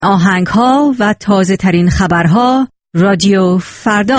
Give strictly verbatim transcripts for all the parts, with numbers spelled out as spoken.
آهنگ‌ها و تازه ترین خبرها رادیو فردا.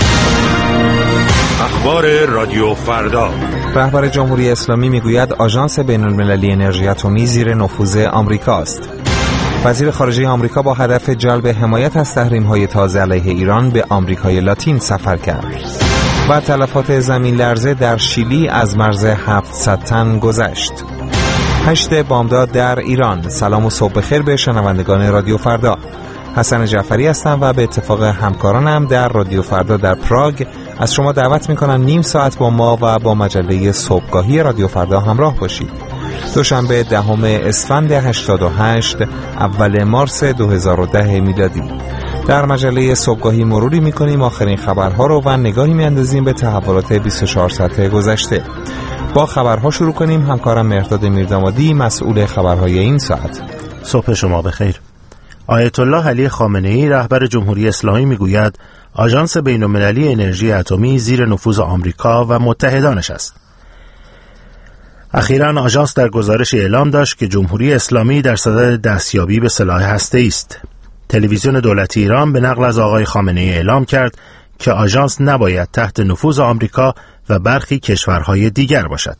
اخبار رادیو فردا. رهبر جمهوری اسلامی میگوید آژانس بین‌المللی انرژی اتمی زیر نفوذ آمریکاست. وزیر خارجه آمریکا با هدف جلب حمایت از تحریم‌های تازه علیه ایران به آمریکای لاتین سفر کرد. و تلفات زمین لرزه در شیلی از مرز هفتصد تن گذشت. هشت بامداد در ایران. سلام و صبح بخیر به شنوندگان رادیو فردا. حسن جعفری هستم و به اتفاق همکارانم در رادیو فردا در پراگ از شما دعوت میکنم نیم ساعت با ما و با مجله صبحگاهی رادیو فردا همراه باشید. دوشنبه دهم اسفند هشتاد و هشت، اول مارس دو هزار و ده میلادی. در مجله صبحگاهی مروری میکنیم آخرین خبرها رو و نگاهی میاندازیم به تحولات بیست و چهار ساعته گذشته. با خبرها شروع کنیم. همکارم مهرداد میردامادی مسئول خبرهای این ساعت. صبح شما بخیر. آیت الله علی خامنه‌ای رهبر جمهوری اسلامی میگوید آژانس بین‌المللی انرژی اتمی زیر نفوذ آمریکا و متحدانش است. اخیراً آژانس در گزارشی اعلام داشت که جمهوری اسلامی در صدد دستیابی به سلاح هسته‌ای است. تلویزیون دولتی ایران به نقل از آقای خامنه‌ای اعلام کرد که آژانس نباید تحت نفوذ آمریکا و برخی کشورهای دیگر باشد.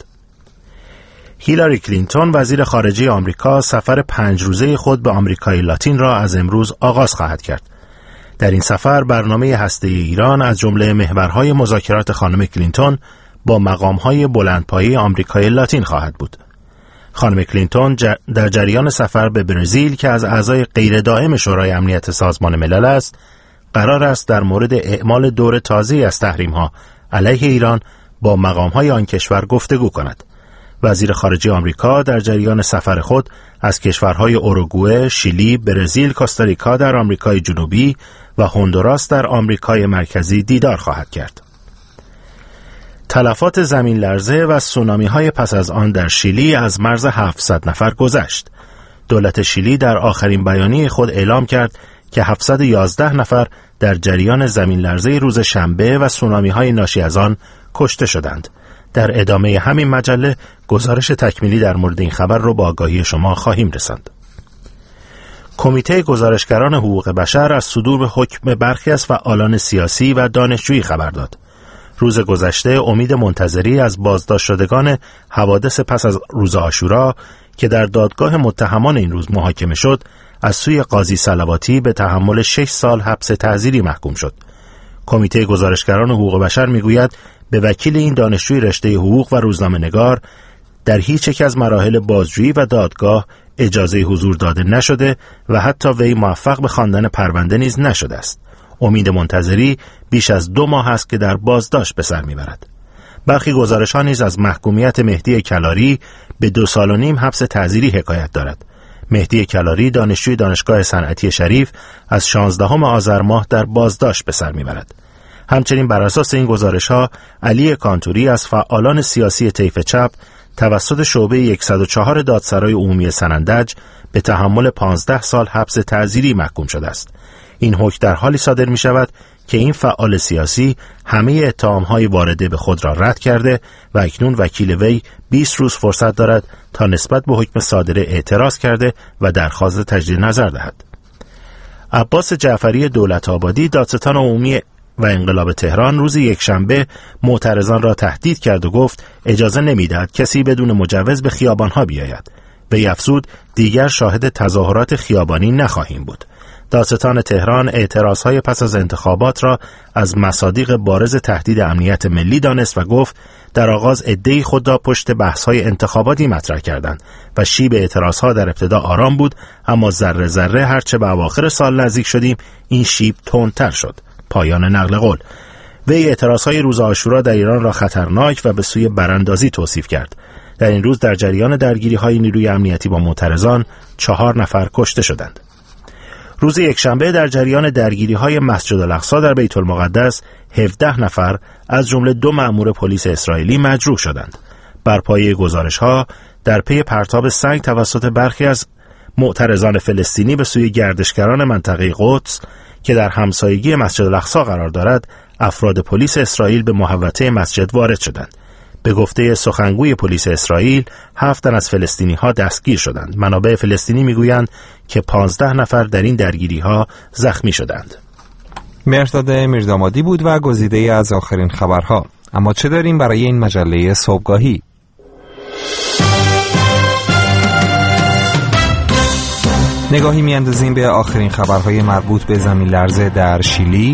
هیلاری کلینتون وزیر خارجه آمریکا سفر پنج روزه خود به آمریکای لاتین را از امروز آغاز خواهد کرد. در این سفر برنامه هسته‌ای ایران از جمله محورهای مذاکرات خانم کلینتون با مقامهای بلندپایه آمریکای لاتین خواهد بود. خانم کلینتون در جریان سفر به برزیل که از اعضای غیر دائم شورای امنیت سازمان ملل است، قرار است در مورد اعمال دور تازه‌ای از تحریم‌ها علیه ایران با مقام‌های آن کشور گفتگو کند. وزیر خارجه آمریکا در جریان سفر خود از کشورهای اوروگوئه، شیلی، برزیل، کوستاریکا در آمریکای جنوبی و هندوراس در آمریکای مرکزی دیدار خواهد کرد. تلفات زمین لرزه و سونامی‌های پس از آن در شیلی از مرز هفتصد نفر گذشت. دولت شیلی در آخرین بیانیه خود اعلام کرد که هفتصد و یازده نفر در جریان زمین لرزه روز شنبه و سونامی‌های ناشی از آن کشته شدند. در ادامه همین مجله گزارش تکمیلی در مورد این خبر را با آگاهی شما خواهیم رساند. کمیته گزارشگران حقوق بشر از صدور به حکم برخی از فعالان سیاسی و دانشجویی خبر داد. روز گذشته امید منتظری از بازداشت شدگان حوادث پس از روز عاشورا که در دادگاه متهمان این روز محاکمه شد، از سوی قاضی صلواتی به تحمل شش سال حبس تعزیری محکوم شد. کمیته گزارشگران حقوق بشر میگوید به وکیل این دانشجوی رشته حقوق و روزنامه‌نگار در هیچ یک از مراحل بازجویی و دادگاه اجازه حضور داده نشده و حتی وی موفق به خواندن پرونده نیز نشده است. امید منتظری بیش از دو ماه است که در بازداشت به سر میبرد. برخی گزارش‌ها نیز از محکومیت مهدی کلاری به دو سال و نیم حبس تعزیری حکایت دارد. مهدی کلاری دانشجوی دانشگاه صنعتی شریف از شانزدهم آذر ماه در بازداشت به سر میبرد. همچنین بر اساس این گزارش‌ها علی کانتوری از فعالان سیاسی طیف چپ توسط شعبه صد و چهار دادسرای عمومی سنندج به تحمل پانزده سال حبس تعزیری محکوم شده است. این حکم در حالی صادر می شود که این فعال سیاسی همه اتهام‌های وارده به خود را رد کرده و اکنون وکیل وی بیست روز فرصت دارد تا نسبت به حکم صادره اعتراض کرده و درخواست تجدید نظر دهد. عباس جعفری دولت آبادی دادستان عمومی و انقلاب تهران روز یکشنبه معترضان را تهدید کرد و گفت اجازه نمی‌دهد کسی بدون مجوز به خیابان‌ها بیاید. وی افزود دیگر شاهد تظاهرات خیابانی نخواهیم بود. دادستان تهران اعتراضهای پس از انتخابات را از مصادیق بارز تهدید امنیت ملی دانست و گفت در آغاز عده‌ای خود را پشت بحث‌های انتخاباتی مطرح کردند و شیب اعتراضها در ابتدا آرام بود، اما ذره ذره هرچه به اواخر سال نزدیک شدیم این شیب تندتر شد. پایان نقل قول. وی اعتراضهای روز عاشورا در ایران را خطرناک و به سوی براندازی توصیف کرد. در این روز در جریان درگیری‌های نیروی امنیتی با معترضان چهار نفر کشته شدند. روز یکشنبه در جریان درگیری‌های مسجد الاقصی در بیت المقدس هفده نفر از جمله دو مأمور پلیس اسرائیلی مجروح شدند. بر پایه گزارش‌ها در پی پرتاب سنگ توسط برخی از معترضان فلسطینی به سوی گردشگران منطقه قدس که در همسایگی مسجد الاقصی قرار دارد، افراد پلیس اسرائیل به محوطه مسجد وارد شدند. به گفته سخنگوی پلیس اسرائیل، هفت تن از فلسطینی‌ها دستگیر شدند. منابع فلسطینی میگویند که پانزده نفر در این درگیری‌ها زخمی شدند. مرداد میردامادی بود و گزیده از آخرین خبرها. اما چه داریم برای این مجله صبحگاهی؟ نگاهی میاندازیم به آخرین خبرهای مربوط به زمین لرزه در شیلی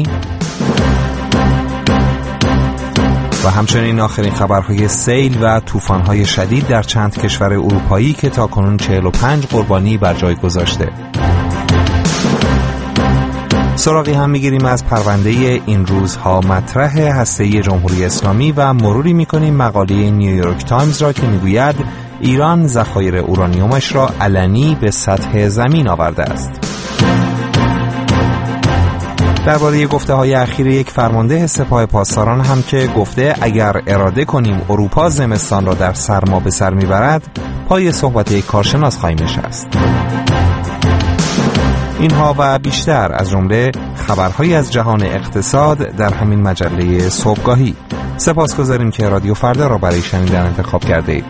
و همچنین آخرین خبرهای سیل و طوفان‌های شدید در چند کشور اروپایی که تاکنون چهل و پنج قربانی بر جای گذاشته. سراغی هم میگیریم از پرونده این روزها مطرح هسته جمهوری اسلامی و مروری میکنیم مقاله نیویورک تایمز را که میگوید ایران ذخایر اورانیومش را علنی به سطح زمین آورده است. درباره گفته‌های اخیر یک فرمانده سپاه پاسداران هم که گفته اگر اراده کنیم اروپا زمستان را در سرما به سر میبرد، پای صحبت یک کارشناس خواهیم نشست. اینها و بیشتر از جمله خبرهایی از جهان اقتصاد در همین مجله صبحگاهی. سپاسگزاریم که رادیو فردا را برای شنیدن انتخاب کرده اید.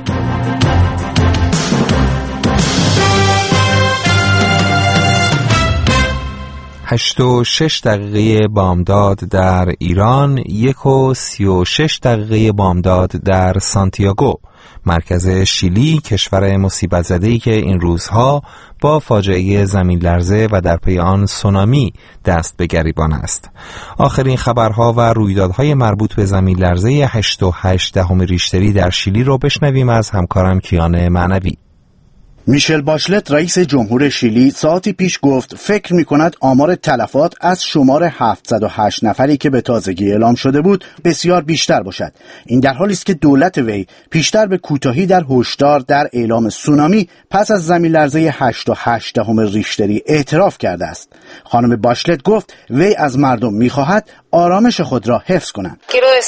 هشت و شش دقیقه بامداد در ایران، یک و سی و شش دقیقه بامداد در سانتیاگو، مرکز شیلی، کشور مصیبت زده‌ای که این روزها با فاجعه زمین لرزه و در پی آن سونامی دست به گریبان است. آخرین خبرها و رویدادهای مربوط به زمین لرزه هشت و هشت دهم ریشتری در شیلی رو بشنویم از همکارم کیان معنوی. میشل باشلت رئیس جمهور شیلی ساعتی پیش گفت فکر می‌کند آمار تلفات از شمار هفتصد و هشت نفری که به تازگی اعلام شده بود بسیار بیشتر باشد. این در حالی است که دولت وی پیشتر به کوتاهی در هشدار در اعلام سونامی پس از زمین لرزه هشت و هشت دهم ریشتری اعتراف کرده است. خانم باشلت گفت وی از مردم می‌خواهد آرامش خود را حفظ کنند.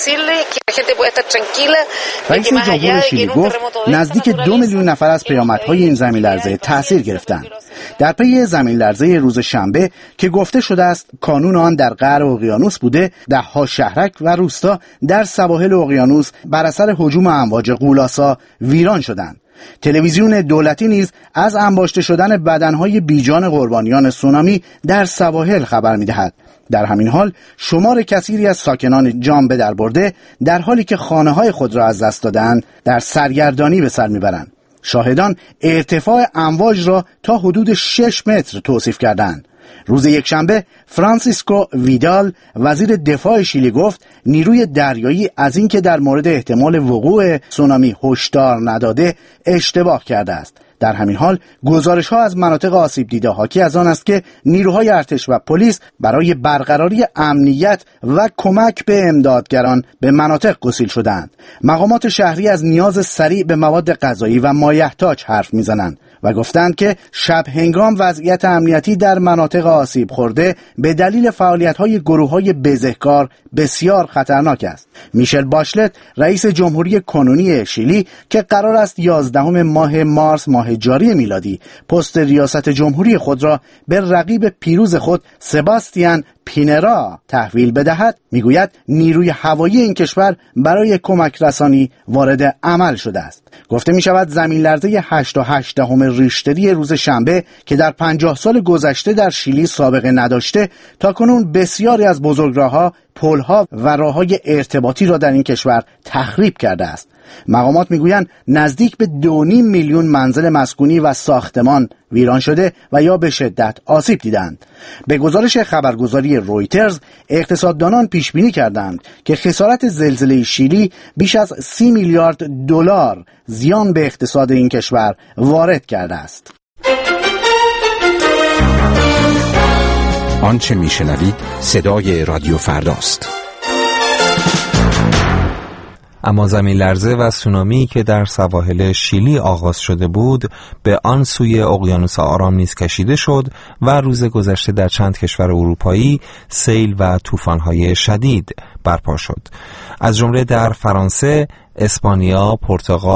رئیس جمهور شیلی گفت نزدیک دو میلیون نفر از پیامدهای این زمین لرزه تأثیر گرفتند. در پی زمین لرزه روز شنبه که گفته شده است کانون آن در قعر اقیانوس بوده، دهها شهرک و روستا در سواحل اقیانوس بر اثر هجوم امواج غول‌آسا ویران شدند. تلویزیون دولتی نیز از انباشته شدن بدنهای بیجان قربانیان سونامی در سواحل خبر می‌دهد. در همین حال شمار کثیری از ساکنان جان به در برده در حالی که خانه‌های خود را از دست دادند در سرگردانی به سر می‌برند. شاهدان ارتفاع امواج را تا حدود شش متر توصیف کردند. روز یکشنبه فرانسیسکو ویدال وزیر دفاع شیلی گفت نیروی دریایی از اینکه در مورد احتمال وقوع سونامی هشدار نداده اشتباه کرده است. در همین حال گزارش‌ها از مناطق آسیب دیده حاکی از آن است که نیروهای ارتش و پلیس برای برقراری امنیت و کمک به امدادگران به مناطق گسیل شدند. مقامات شهری از نیاز سریع به مواد غذایی و مایحتاج حرف می‌زنند و گفتند که شب هنگام وضعیت امنیتی در مناطق آسیب خورده به دلیل فعالیت‌های گروه‌های بزهکار بسیار خطرناک است. میشل باشلت رئیس جمهوری کنونی شیلی که قرار است یازدهم ماه مارس ماه جاری میلادی پست ریاست جمهوری خود را به رقیب پیروز خود سباستیان پینرا تحویل بدهد میگوید نیروی هوایی این کشور برای کمک رسانی وارد عمل شده است. گفته می شود زمین لرزه هشت و هشت دهم ریشتری روز شنبه که در پنجاه سال گذشته در شیلی سابقه نداشته تاکنون بسیاری از بزرگراه‌ها، پل‌ها و راه‌های ارتباطی را در این کشور تخریب کرده است. مقامات میگویند نزدیک به دو و نیم میلیون منزل مسکونی و ساختمان ویران شده و یا به شدت آسیب دیدند. به گزارش خبرگزاری رویترز اقتصاددانان پیش بینی کردند که خسارت زلزله شیلی بیش از سی میلیارد دلار زیان به اقتصاد این کشور وارد کرده است. آنچه میشنوید صدای رادیو فرداست. اما زمین لرزه و سونامی که در سواحل شیلی آغاز شده بود به آن سوی اقیانوس آرام نیز کشیده شد و روز گذشته در چند کشور اروپایی سیل و طوفان‌های شدید برپا شد، از جمله در فرانسه، اسپانیا، پرتغال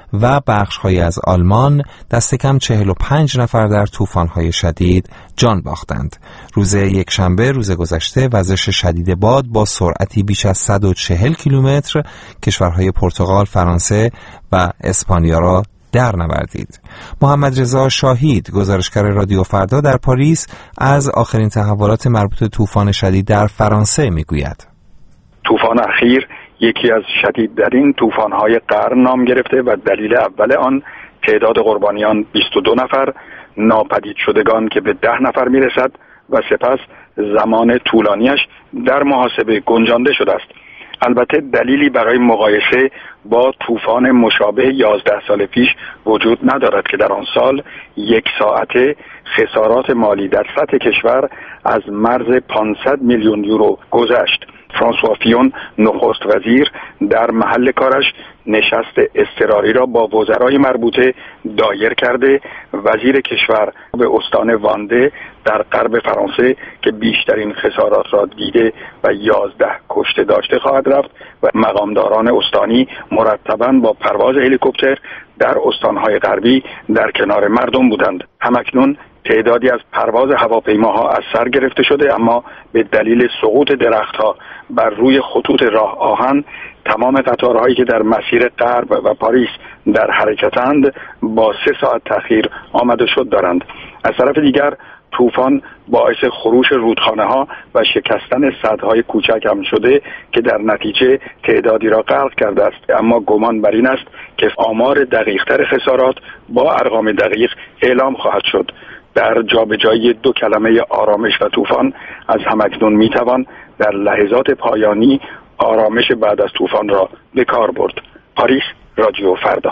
و بخش‌هایی از آلمان دست کم چهل و پنج نفر در طوفان‌های شدید جان باختند. روز یکشنبه روز گذشته وزش شدید باد با سرعتی بیش از صد و چهل کیلومتر کشورهای پرتغال، فرانسه و اسپانیا را در نوردید. محمد رضا شاهید، گزارشگر رادیو فردا در پاریس، از آخرین تحولات مربوط به طوفان شدید در فرانسه میگوید. طوفان اخیر یکی از شدیدترین طوفان‌های قرن نام گرفته و دلیل اول آن تعداد قربانیان بیست و دو نفر، ناپدید شدگان که به ده نفر میرسد و سپس زمان طولانیش در محاسبه گنجانده شده است. البته دلیلی برای مقایسه با طوفان مشابه یازده سال پیش وجود ندارد که در آن سال یک ساعته خسارات مالی در سطح کشور از مرز پانصد میلیون یورو گذشت. فرانسوا فیون نخست وزیر در محل کارش نشست اضطراری را با وزرای مربوطه دایر کرده. وزیر کشور به استان وانده در غرب فرانسه که بیشترین خسارات را دیده و یازده کشته داشته خواهد رفت و مقامداران استانی مرتباً با پرواز هلیکوپتر در استانهای غربی در کنار مردم بودند. همکنون تعدادی از پرواز هواپیماها از سر گرفته شده، اما به دلیل سقوط درختها بر روی خطوط راه آهن تمام قطارهایی که در مسیر غرب و پاریس در حرکتند با سه ساعت تأخیر آمد و شد دارند. از طرف دیگر طوفان باعث خروش رودخانه‌ها و شکستن سدهای کوچک هم شده که در نتیجه تعدادی را غرق کرده است، اما گمان بر این است که آمار دقیق‌تر خسارات با ارقام دقیق اعلام خواهد شد. در جابجایی دو کلمه آرامش و طوفان از همکنون میتوان در لحظات پایانی آرامش بعد از طوفان را به کار برد. پاریس، رادیو فردا.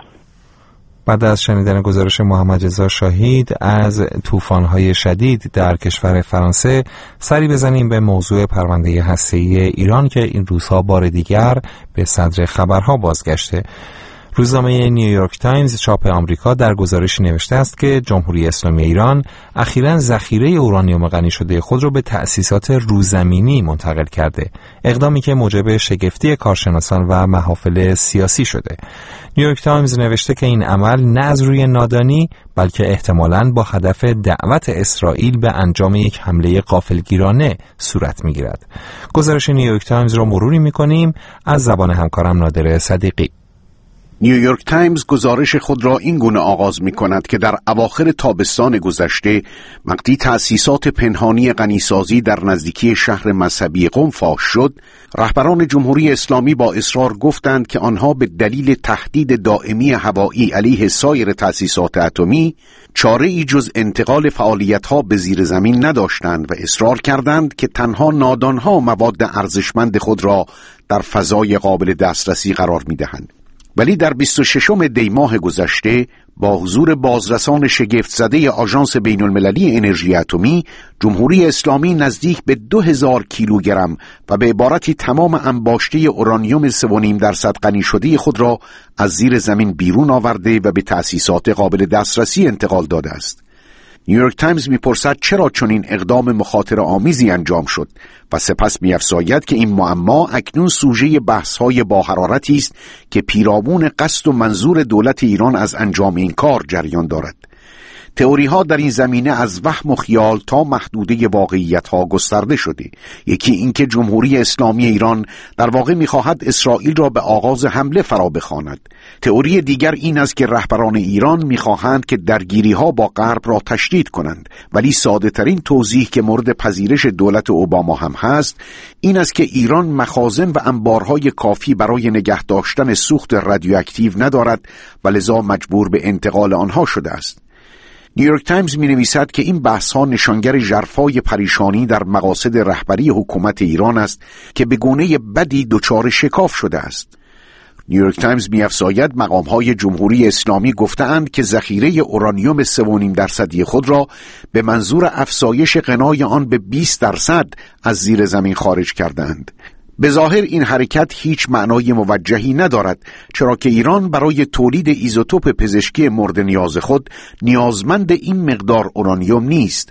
بعد از شنیدن گزارش محمد رضا شاهید از طوفان‌های شدید در کشور فرانسه، سری بزنیم به موضوع پرونده هسته‌ای ایران که این روزها بار دیگر به صدر خبرها بازگشته. روزنامه نیویورک تایمز چاپ آمریکا در گزارشی نوشته است که جمهوری اسلامی ایران اخیراً ذخیره اورانیوم غنی شده خود را به تأسیسات روزمینی منتقل کرده، اقدامی که موجب شگفتی کارشناسان و محافل سیاسی شده. نیویورک تایمز نوشته که این عمل نه از روی نادانی بلکه احتمالاً با هدف دعوت اسرائیل به انجام یک حمله غافلگیرانه صورت می‌گیرد. گزارش نیویورک تایمز را مروری می‌کنیم از زبان همکارم نادر صدیقی. نیویورک تایمز گزارش خود را این گونه آغاز می کند که در اواخر تابستان گذشته وقتی تأسیسات پنهانی غنیسازی در نزدیکی شهر مذهبی قم فاش شد، رهبران جمهوری اسلامی با اصرار گفتند که آنها به دلیل تهدید دائمی هوایی علیه سایر تأسیسات اتمی چاره‌ای جز انتقال فعالیت‌ها به زیر زمین نداشتند و اصرار کردند که تنها نادانها مواد ارزشمند خود را در فضای قابل دسترسی قرار می‌دهند. ولی در بیست و ششم دی ماه گذشته با حضور بازرسان شگفت زده آژانس بین المللی انرژی اتمی، جمهوری اسلامی نزدیک به دو هزار کیلوگرم و به عبارتی تمام انباشته اورانیوم سه و نیم درصد غنی شده خود را از زیر زمین بیرون آورده و به تأسیسات قابل دسترسی انتقال داده است. نیویورک تایمز میپرسد چرا چنین اقدام مخاطره آمیزی انجام شد و سپس می‌افزاید که این معما اکنون سوژه بحث‌های با حرارتی است که پیرامون قصد و منظور دولت ایران از انجام این کار جریان دارد. تئوری‌ها در این زمینه از وهم و خیال تا محدوده واقعیت‌ها گسترده شده. یکی اینکه جمهوری اسلامی ایران در واقع می‌خواهد اسرائیل را به آغاز حمله فرا بخواند. تئوری دیگر این است که رهبران ایران می‌خواهند که درگیری‌ها با غرب را تشدید کنند، ولی ساده‌ترین توضیح که مورد پذیرش دولت اوباما هم هست این است که ایران مخازن و انبارهای کافی برای نگه داشتن سوخت رادیواکتیو ندارد و لذا مجبور به انتقال آنها شده است. نیویورک تایمز می نویسد که این بحث ها نشانگر ژرفای پریشانی در مقاصد رهبری حکومت ایران است که به گونه بدی دچار شکاف شده است. نیویورک تایمز می افزاید مقام های جمهوری اسلامی گفتند که ذخیره اورانیوم سه و نیم درصدی خود را به منظور افزایش غنای آن به بیست درصد از زیر زمین خارج کردند. به ظاهر این حرکت هیچ معنای موجهی ندارد، چرا که ایران برای تولید ایزوتوپ پزشکی مورد نیاز خود نیازمند این مقدار اورانیوم نیست.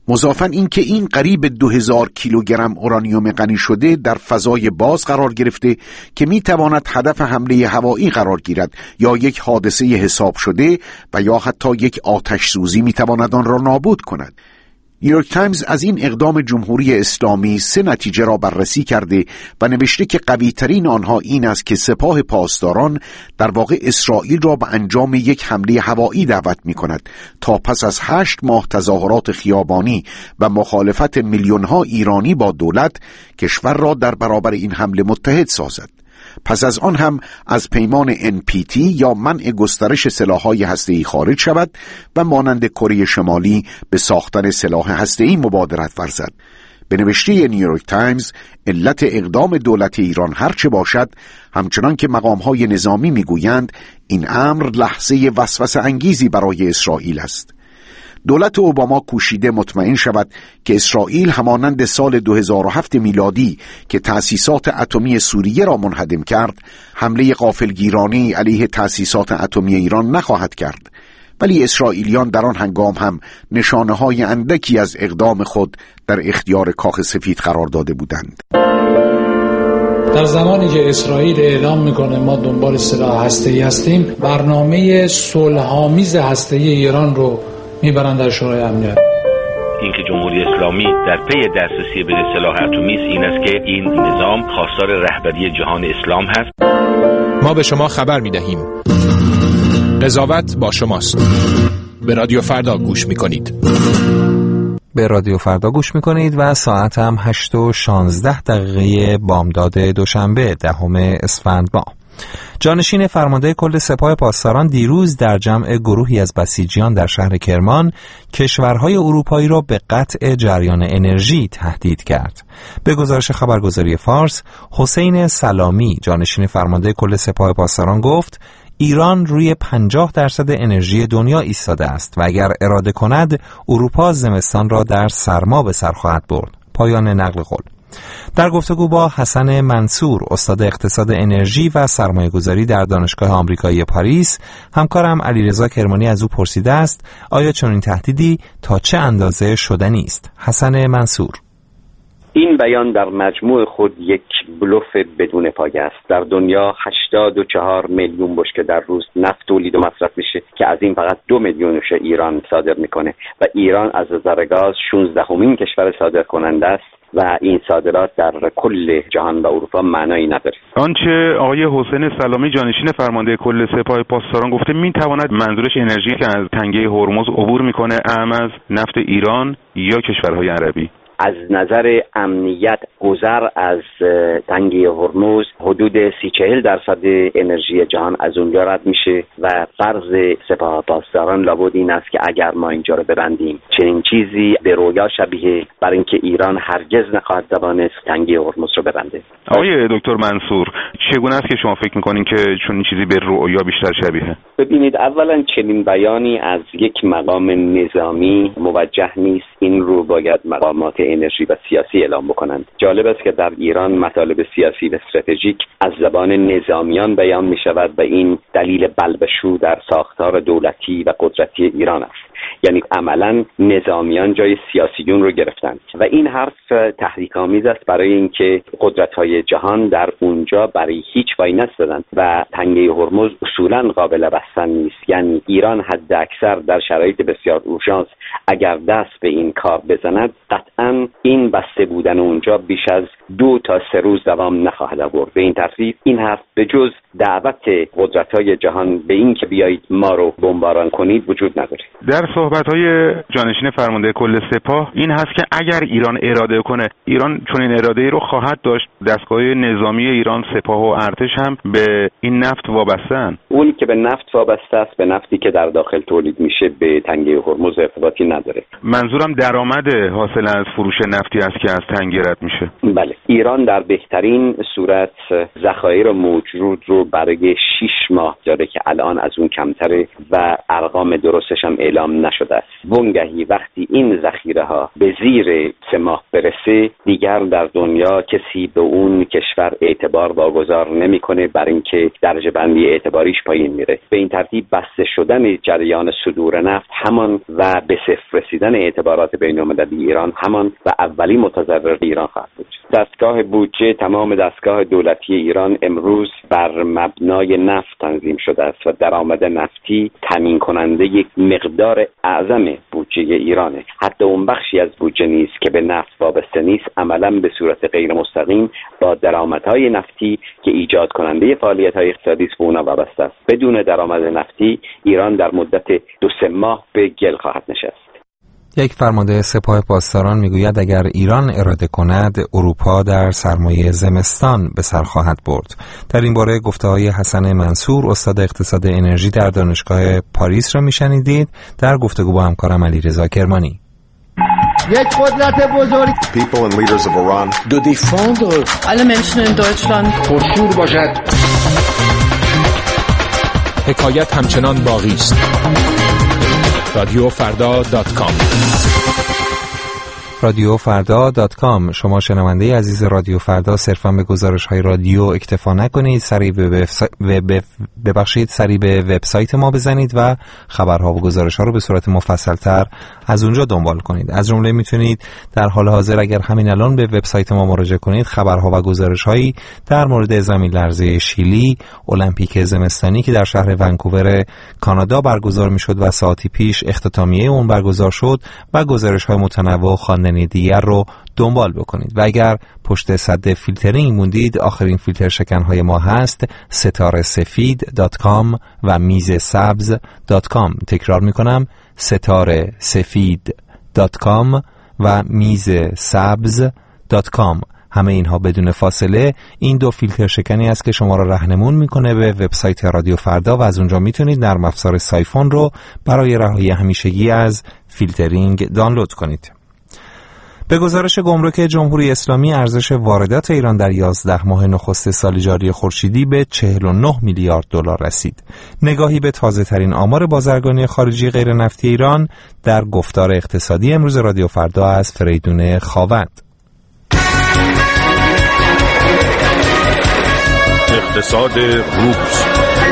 مضافاً اینکه این قریب دو هزار کیلوگرم اورانیوم غنی شده در فضای باز قرار گرفته که میتواند هدف حمله هوایی قرار گیرد یا یک حادثه حساب شده و یا حتی یک آتش سوزی میتواند آن را نابود کند. نیویورک تایمز از این اقدام جمهوری اسلامی سه نتیجه را بررسی کرده و نوشته که قوی ترین آنها این است که سپاه پاسداران در واقع اسرائیل را به انجام یک حمله هوایی دعوت می کند تا پس از هشت ماه تظاهرات خیابانی و مخالفت میلیون ها ایرانی با دولت کشور را در برابر این حمله متحد سازد. پس از آن هم از پیمان ان پی تی یا منع گسترش سلاح‌های هسته‌ای خارج شود و مانند کره شمالی به ساختن سلاح هسته‌ای مبادرت ورزد. به نوشته نیویورک تایمز علت اقدام دولت ایران هرچه باشد، همچنان که مقام‌های نظامی می‌گویند این امر لحظه وسوسه انگیزی برای اسرائیل است. دولت اوباما کوشیده مطمئن شود که اسرائیل همانند سال دو هزار و هفت میلادی که تأسیسات اتمی سوریه را منهدم کرد، حمله غافلگیرانه علیه تأسیسات اتمی ایران نخواهد کرد. ولی اسرائیلیان در آن هنگام هم نشانه‌های اندکی از اقدام خود در اختیار کاخ سفید قرار داده بودند. در زمانی که اسرائیل اعلام میکنه ما دنبال سلاح هسته‌ای هستیم، برنامه صلح‌آمیز هسته‌ای ایران رو میبرن در شورای امنیت. اینکه جمهوری اسلامی در پی دسترسی به سلاح اتمی است این است که این نظام خواستار رهبری جهان اسلام هست. ما به شما خبر میدهیم. قضاوت با شماست. به رادیو فردا گوش میکنید. به رادیو فردا گوش میکنید و ساعت هم هشت و شانزده دقیقه بامداد دوشنبه دهم اسفند ماه. جانشین فرمانده کل سپاه پاسداران دیروز در جمع گروهی از بسیجیان در شهر کرمان کشورهای اروپایی را به قطع جریان انرژی تهدید کرد. به گزارش خبرگزاری فارس، حسین سلامی جانشین فرمانده کل سپاه پاسداران گفت ایران روی پنجاه درصد انرژی دنیا ایستاده است و اگر اراده کند اروپا زمستان را در سرما به سر خواهد برد. پایان نقل قول. در گفتگو با حسن منصور استاد اقتصاد انرژی و سرمایه‌گذاری در دانشگاه آمریکایی پاریس، همکارم علیرضا کرمانی از او پرسیده است آیا چنین تهدیدی تا چه اندازه شدنی است؟ حسن منصور: این بیان در مجموع خود یک بلوف بدون پایه است. در دنیا هشتاد و چهار میلیون بشکه در روز نفت تولید و مصرف میشه که از این فقط دو میلیونش ایران صادر میکنه و ایران از نظر گاز شانزدهمین کشور صادر کننده است و این صادرات در کل جهان و اروپا معنایی نداره. آنچه آقای حسین سلامی جانشین فرمانده کل سپاه پاسداران گفته میتواند منظورش انرژی که از تنگه هرمز عبور میکنه اهم از نفت ایران یا کشورهای عربی؟ از نظر امنیت گذر از تنگه هرمز حدود سی چهل درصد انرژی جهان از اونجا رد میشه و فرض سپاه پاسداران لابد این است که اگر ما اینجا رو ببندیم چنین چیزی به رویا شبیه برای اینکه ایران هرگز نخواهد توانست تنگه هرمز رو ببنده. آقای دکتر منصور، چگونه است که شما فکر میکنین که چون چیزی به رویا بیشتر شبیه؟ ببینید، اولا چنین بیانی از یک مقام نظامی موجه نیست. این رو باید مقامات انرژی و سیاسی اعلام بکنند. جالب است که در ایران مطالب سیاسی و استراتژیک از زبان نظامیان بیان می شود و این دلیل بلبشو در ساختار دولتی و قدرتی ایران است. یعنی عملا نظامیان جای سیاسیون رو گرفتند و این حرف تحریک‌آمیز است برای اینکه قدرت‌های جهان در اونجا برای هیچ وای نستدند و تنگه هرمز اصولاً قابل بستن نیست. یعنی ایران حد اکثر در شرایط بسیار اورژانس اگر دست به این کار بزند قطعاً این بسته بودن اونجا بیش از دو تا سه روز دوام نخواهد آورد. به این ترتیب این حرف به جز دعوت قدرت‌های جهان به این که بیایید ما رو بمباران کنید وجود نداره. در صحبت‌های جانشین فرمانده کل سپاه این هست که اگر ایران اراده کنه، ایران چون این اراده رو خواهد داشت. دستگاه نظامی ایران، سپاه و ارتش هم به این نفت وابسته‌اند. اونی که به نفت وابسته است به نفتی که در داخل تولید میشه به تنگه هرمز ارتباطی نداره. منظورم درآمد حاصل از فروش نفتی است که از تنگه رد میشه. بله، ایران در بهترین صورت ذخایر موجود رو برای شش ماه داره که الان از اون کمتره و ارقام درستش هم اعلام نشده است. وانگهی وقتی این ذخیره ها به زیر سه ماه برسه، دیگر در دنیا کسی به اون کشور اعتبار واگذار نمیکنه، برای اینکه درجه بندی اعتباریش پایین میره. به این ترتیب بسته شدن جریان صدور نفت همان و به صفر رسیدن اعتبارات بین‌المللی ایران همان و اولین متضرر ایران خواهد بود. دستگاه بودجه تمام دستگاه دولتی ایران امروز بر مبنای نفت تنظیم شده است و درآمد نفتی تامین کننده یک مقدار اعظم بودجه ایرانه. حتی اون بخشی از بودجه نیست که به نفت وابسته نیست، عملاً به صورت غیر مستقیم با درآمدهای نفتی که ایجاد کننده فعالیت‌های اقتصادی است به اونا وابسته است. بدون درآمد نفتی ایران در مدت دو سه ماه به گل خواهد نشست. یک فرمانده سپاه پاسداران میگوید اگر ایران اراده کند اروپا در سرمایه زمستان به سر خواهد برد. در این باره گفته‌های حسن منصور استاد اقتصاد انرژی در دانشگاه پاریس را میشنیدید در گفتگو با همکارم علیرضا کرمانی. یک قدرت بزرگ People and leaders of Iran de défendre alle Menschen in Deutschland پرشور باشد. حکایت همچنان باقی است. رادیو فردا دات کام رادیو فردا دات کام. شما شنونده عزیز رادیو فردا صرفا به گزارش‌های رادیو اکتفا نکنید، سریع به ببخشید سریع به وبسایت ما بزنید و خبرها و گزارش‌ها رو به صورت مفصل‌تر از اونجا دنبال کنید. از جمله میتونید در حال حاضر اگر همین الان به وبسایت ما مراجعه کنید، خبرها و گزارش‌هایی در مورد زمین لرزه شیلی، المپیک زمستانی که در شهر ونکوور کانادا برگزار میشد و ساعتی پیش اختتامیه اون برگزار شد و گزارش‌های متنوع خواندنی دیگر رو دنبال بکنید. و اگر پشت سد فیلترینگ موندید، آخرین فیلتر شکنهای ما هست ستاره سفید دات کام و میز سبز دات کام. تکرار میکنم ستاره سفید دات کام و میز سبز دات کام. همه اینها بدون فاصله این دو فیلتر شکنی است که شما را راهنمون میکنه به وبسایت رادیو فردا و از اونجا میتونید نرم افزار سایفون رو برای رهایی همیشگی از فیلترینگ دانلود کنید. به گزارش گمرک جمهوری اسلامی، ارزش واردات ایران در یازده ماه نخست سال جاری خورشیدی به چهل و نه میلیارد دلار رسید. نگاهی به تازه ترین آمار بازرگانی خارجی غیر نفتی ایران در گفتار اقتصادی امروز رادیو فردا از فریدون خاوند. اقتصاد روز.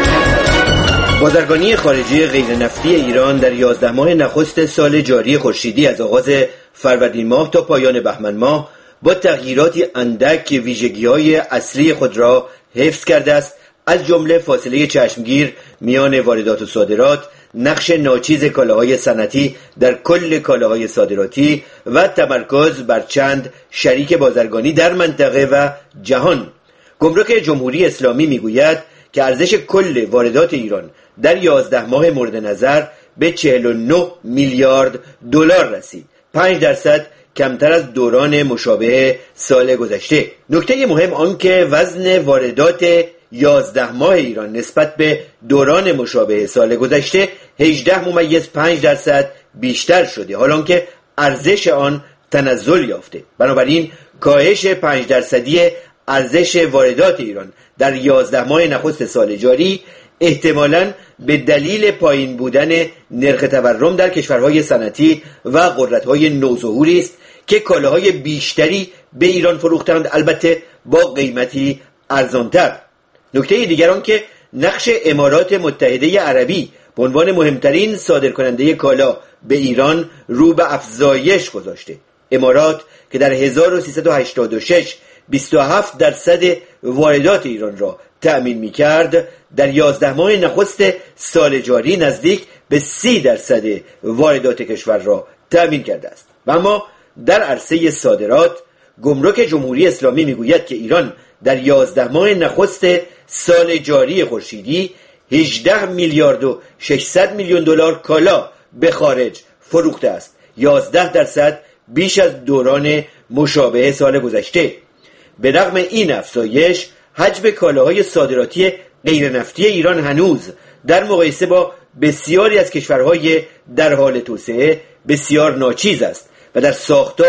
بازرگانی خارجی غیر نفتی ایران در یازده ماه نخست سال جاری خورشیدی از آغاز فروردین ماه تا پایان بهمن ماه با تغییراتی اندک ویژگی‌های اصلی خود را حفظ کرده است، از جمله فاصله چشمگیر میان واردات و صادرات، نقش ناچیز کالاهای صنعتی در کل کالاهای صادراتی و تمرکز بر چند شریک بازرگانی در منطقه و جهان. گمرک جمهوری اسلامی میگوید که ارزش کل واردات ایران در یازده ماه مورد نظر به چهل و نه میلیارد دلار رسید، پنج درصد کمتر از دوران مشابه سال گذشته. نکته مهم آن که وزن واردات یازده ماه ایران نسبت به دوران مشابه سال گذشته هجده ممیز پنج درصد بیشتر شده، حالان که ارزش آن تنزل یافته. بنابراین کاهش پنج درصدی ارزش واردات ایران در یازده ماه نخست سال جاری احتمالاً به دلیل پایین بودن نرخ تورم در کشورهای صنعتی و قدرت‌های نوظهوری است که کالاهای بیشتری به ایران فروختند، البته با قیمتی ارزان‌تر. نکته دیگر آن که نقش امارات متحده عربی به عنوان مهمترین صادرکننده کالا به ایران رو به افزایش گذاشته. امارات که در هزار و سیصد و هشتاد و شش بیست و هفت درصد واردات ایران را تأمین می‌کرد، در یازده ماه نخست سال جاری نزدیک به سی درصد واردات کشور را تأمین کرده است. و اما در عرصه صادرات، گمرک جمهوری اسلامی میگوید که ایران در یازده ماه نخست سال جاری خورشیدی هجده میلیارد و ششصد میلیون دلار کالا به خارج فروخته است، یازده درصد بیش از دوران مشابه سال گذشته. به رغم این افزایش، حجم کالاهای صادراتی غیر نفتی ایران هنوز در مقایسه با بسیاری از کشورهای در حال توسعه بسیار ناچیز است و در ساختار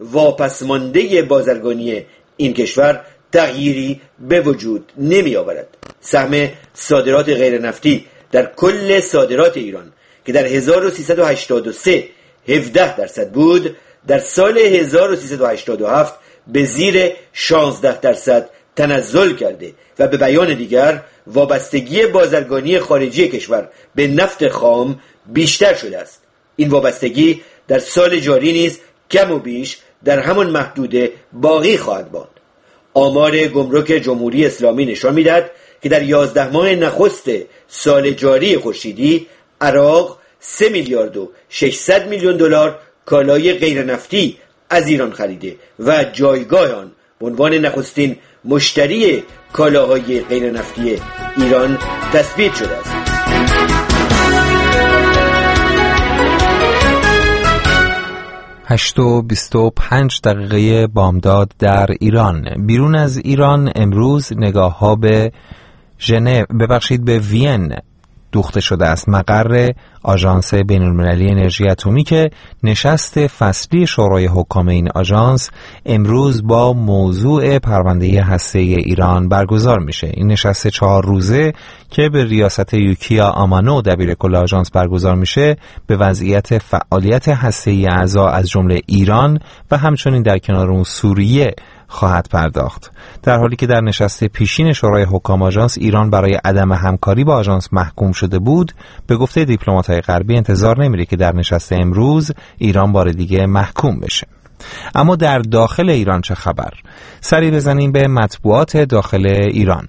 واپسمانده بازرگانی این کشور تغییری به وجود نمی آورد. سهم صادرات غیر نفتی در کل صادرات ایران که در هزار و سیصد و هشتاد و سه هفده درصد بود، در سال هزار و سیصد و هشتاد و هفت به زیر شانزده درصد تنزل کرده و به بیان دیگر وابستگی بازرگانی خارجی کشور به نفت خام بیشتر شده است. این وابستگی در سال جاری نیز کم و بیش در همان محدوده باقی خواهد ماند. آمار گمرک جمهوری اسلامی نشان می‌دهد که در یازده ماه نخست سال جاری خورشیدی عراق سه میلیارد و ششصد میلیون دلار کالای غیر نفتی از ایران خریده و جایگاه آن به عنوان نخستین مشتری کالاهای غیر نفتی ایران تثبیت شده است. هشت و بیست و پنج دقیقه بامداد در ایران. بیرون از ایران امروز نگاه ها به ژنو ببخشید به وین دوخته شده است، مقر آژانس بین‌المللی انرژی اتمی که نشست فصلی شورای حکام این آژانس امروز با موضوع پرونده هسته‌ای ایران برگزار میشه. این نشست چهار روزه که به ریاست یوکیا آمانو دبیر کل آژانس برگزار میشه به وضعیت فعالیت هسته‌ای اعضا از جمله ایران و همچنین در کنار اون سوریه خواهد پرداخت. در حالی که در نشست پیشین شورای حکام آژانس ایران برای عدم همکاری با آژانس محکوم شده بود، به گفته دیپلمات‌های غربی انتظار نمیره که در نشست امروز ایران بار دیگه محکوم بشه. اما در داخل ایران چه خبر؟ سری بزنیم به مطبوعات داخل ایران.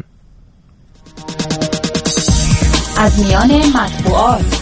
از میان مطبوعات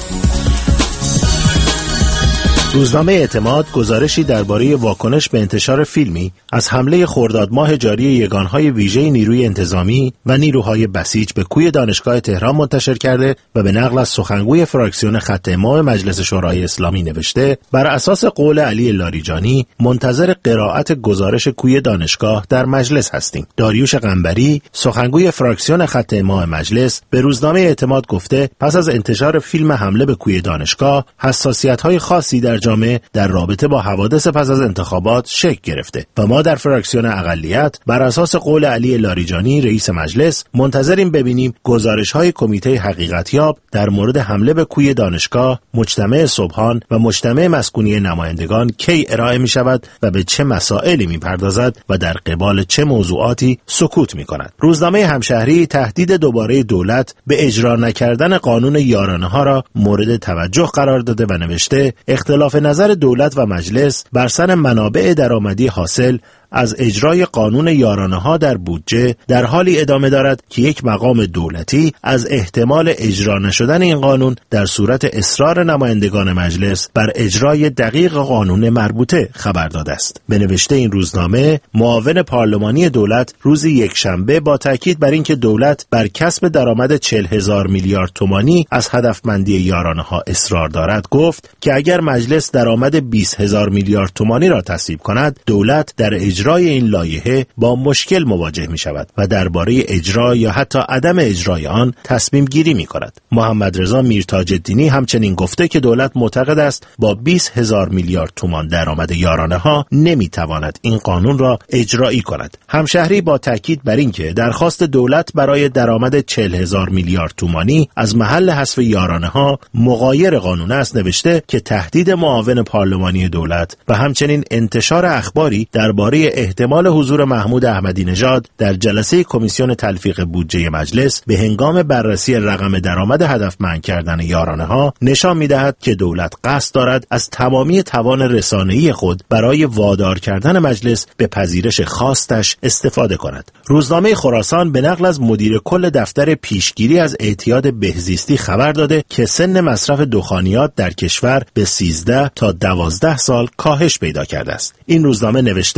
روزنامه اعتماد گزارشی درباره واکنش به انتشار فیلمی از حمله خرداد ماه جاری یگانهای ویژه نیروی انتظامی و نیروهای بسیج به کوی دانشگاه تهران منتشر کرده و به نقل از سخنگوی فراکسیون خط امام مجلس شورای اسلامی نوشته: بر اساس قول علی لاریجانی منتظر قرائت گزارش کوی دانشگاه در مجلس هستیم. داریوش قنبری سخنگوی فراکسیون خط امام مجلس به روزنامه اعتماد گفته پس از انتشار فیلم حمله به کوی دانشگاه حساسیت‌های خاصی در جامعه در رابطه با حوادث پس از انتخابات شکل گرفته و ما در فراکسیون اقلیت بر اساس قول علی لاریجانی رئیس مجلس منتظریم ببینیم گزارش‌های کمیته حقیقتیاب در مورد حمله به کوی دانشگاه، مجتمع صبحان و مجتمع مسکونی نمایندگان کی ارائه می شود و به چه مسائلی می پردازد و در قبال چه موضوعاتی سکوت می کند. روزنامه همشهری تهدید دوباره دولت به اجرا نکردن قانون یارانه ها را مورد توجه قرار داده و نوشته اختلاف نظر دولت و مجلس بر سر منابع درآمدی حاصل از اجرای قانون یارانه ها در بودجه در حالی ادامه دارد که یک مقام دولتی از احتمال اجرا نشدن این قانون در صورت اصرار نمایندگان مجلس بر اجرای دقیق قانون مربوطه خبر داده است. به نوشته این روزنامه، معاون پارلمانی دولت روز یکشنبه با تاکید بر اینکه دولت بر کسب درآمد چهل هزار میلیارد تومانی از هدفمندی یارانه ها اصرار دارد گفت که اگر مجلس درآمد بیست هزار میلیارد تومانی را تصویب کند، دولت در اجرای اجرای این لایحه با مشکل مواجه می شود و درباره اجرا یا حتی عدم اجرای آن تصمیم گیری می کند. محمد رضا میرتاج الدینی همچنین گفته که دولت معتقد است با بیست هزار میلیارد تومان درآمد یارانه ها نمی تواند این قانون را اجرایی کند. همشهری با تاکید بر اینکه درخواست دولت برای درآمد چهل هزار میلیارد تومانی از محل حذف یارانه ها مغایر قانون است نوشته که تهدید معاون پارلمانی دولت و همچنین انتشار اخباری درباره احتمال حضور محمود احمدی نژاد در جلسه کمیسیون تلفیق بودجه مجلس به هنگام بررسی رقم درآمد هدفمند کردن یارانه ها نشان می‌دهد که دولت قصد دارد از تمامی توان رسانه‌ای خود برای وادار کردن مجلس به پذیرش خواستش استفاده کند. روزنامه خراسان به نقل از مدیر کل دفتر پیشگیری از اعتیاد بهزیستی خبر داده که سن مصرف دخانیات در کشور به سیزده تا دوازده سال کاهش پیدا کرده است. این روزنامه نوشته در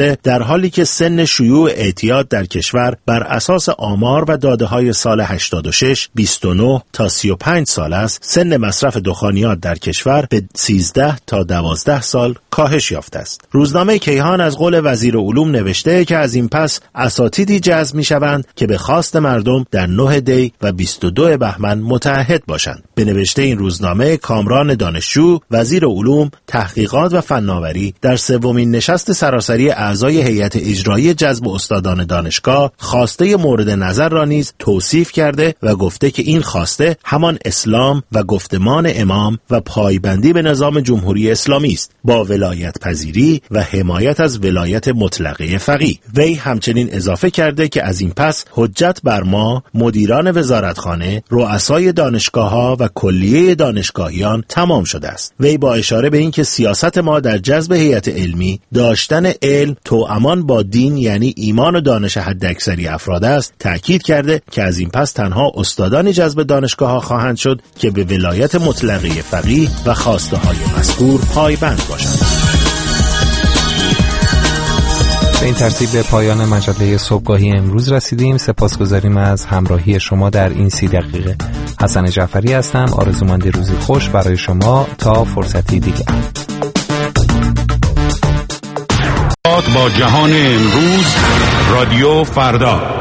حالی که سن شیوع اعتیاد در کشور بر اساس آمار و داده‌های سال هشتاد و شش بیست و نه تا سی و پنج سال است، سن مصرف دخانیات در کشور به سیزده تا دوازده سال کاهش یافته است. روزنامه کیهان از قول وزیر علوم نوشته که از این پس اساتیدی جذب می‌شوند که به خواست مردم در نه دی و بیست و دو بهمن متعهد باشند. به نوشته این روزنامه، کامران دانشجو، وزیر علوم، تحقیقات و فناوری در سومین نشست سراسری اعضای هیئت اجرایی جذب استادان دانشگاه خواسته مورد نظر را نیز توصیف کرده و گفته که این خواسته همان اسلام و گفتمان امام و پایبندی به نظام جمهوری اسلامی است، با ولایت پذیری و حمایت از ولایت مطلقه فقیه. وی همچنین اضافه کرده که از این پس حجت بر ما، مدیران وزارتخانه، رؤسای دانشگاه‌ها و کلیه دانشگاهیان تمام شده است. وی با اشاره به اینکه سیاست ما در جذب هیئت علمی داشتن علم توامان با دین یعنی ایمان و دانش حداکثری افراد است، تأکید کرده که از این پس تنها استادان جذب دانشگاه‌ها خواهند شد که به ولایت مطلقه فقیه و خواسته های مذکور پایبند باشند. به این ترتیب به پایان مجله صبحگاهی امروز رسیدیم. سپاسگزاریم از همراهی شما در این سی دقیقه. حسن جعفری هستم. آرزومند روزی خوش برای شما تا فرصتی دیگر. با جهان امروز، رادیو فردا.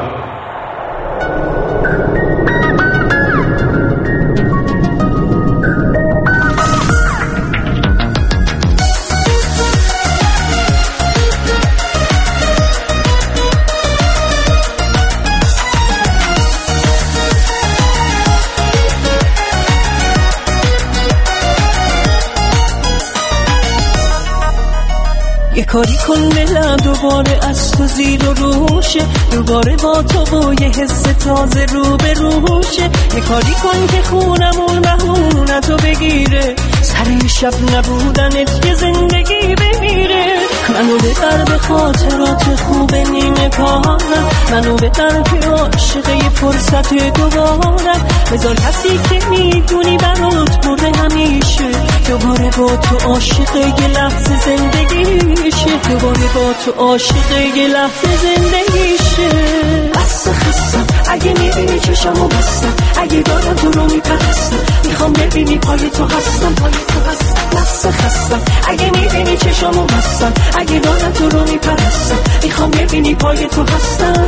یه کاری کن دلم دوباره از تو زیر و روشه، دوباره با تو با یه حس تازه رو به روشه. یه کاری کن که خونمون بهونتو بگیره، سر شب نبودنت یه زندگی بمیره. منو ببر به خاطرات خوب نیمه کارم، منو ببر که عاشق یه فرصت دوبارم. بذار کسی که میدونی برات برده همیشه، دوباره با تو عاشق یه لحظه زندگیشه، دوباره با تو عاشق یه لحظه زندگیشه. بس خستم اگه میبینی چشمو بستم، اگه دارم تو رو میپرستم، میخوام ببینی پای تو هستم، پای تو هستم. بس خستم اگه میبینی چشمو بستم، اگه دارم تو رو میپرستم، میخوام ببینی پای تو هستم.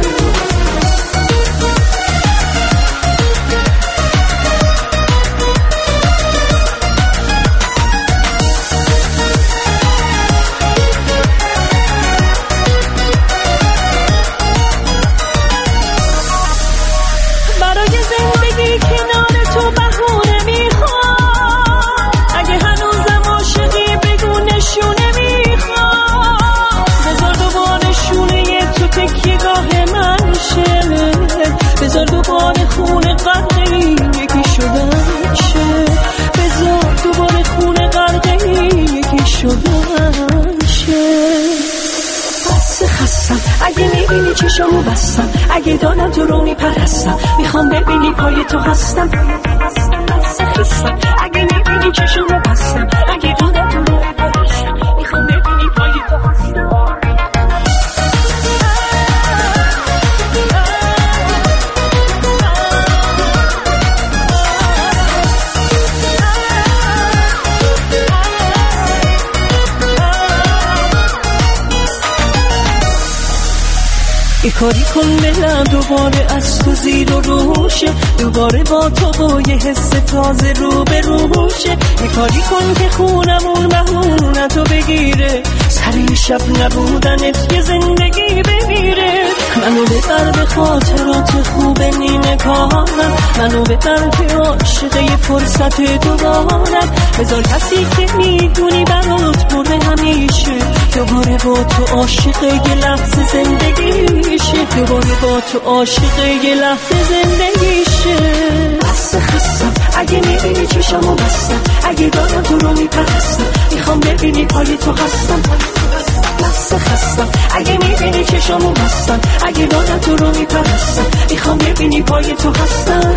بذار دوباره خونه غرقه یکی شدن شه، بذار دوباره خونه غرقه یکی شدن شه. بس خستم اگه میبینی چشمو بستم، اگه دارم تو رو میپرستم، میخوام ببینی پای تو هستم. بس خستم اگه میبینی چشمو بستم، اگه دارم تو رو میپرستم، میخوام ببینی پای تو هستم. یه کاری کن دلم دوباره از تو زیر و روشه، دوباره با تو با یه حس تازه رو به روشه. یه کاری کن که خونمون بهونتو بگیره، سر شب نبودنت یه زندگی بمیره. منو ببر به خاطرات خوب نیمه کارم، منو ببر که عاشق یه فرصت دوبارم. بذار کسی که میدونی برات برده همیشه، دوباره با تو عاشق یه لحظه زندگیشه، دوباره با تو عاشق یه لحظه زندگیشه. بس خستم اگه میبینی چشمو بستم، اگه دارم تو رو میپرستم، میخوام ببینی پای تو هستم. بس خستم اگه میبینی چشمو بستم، اگه دارم تو رو میپرستم، میخوام ببینی پای تو هستم.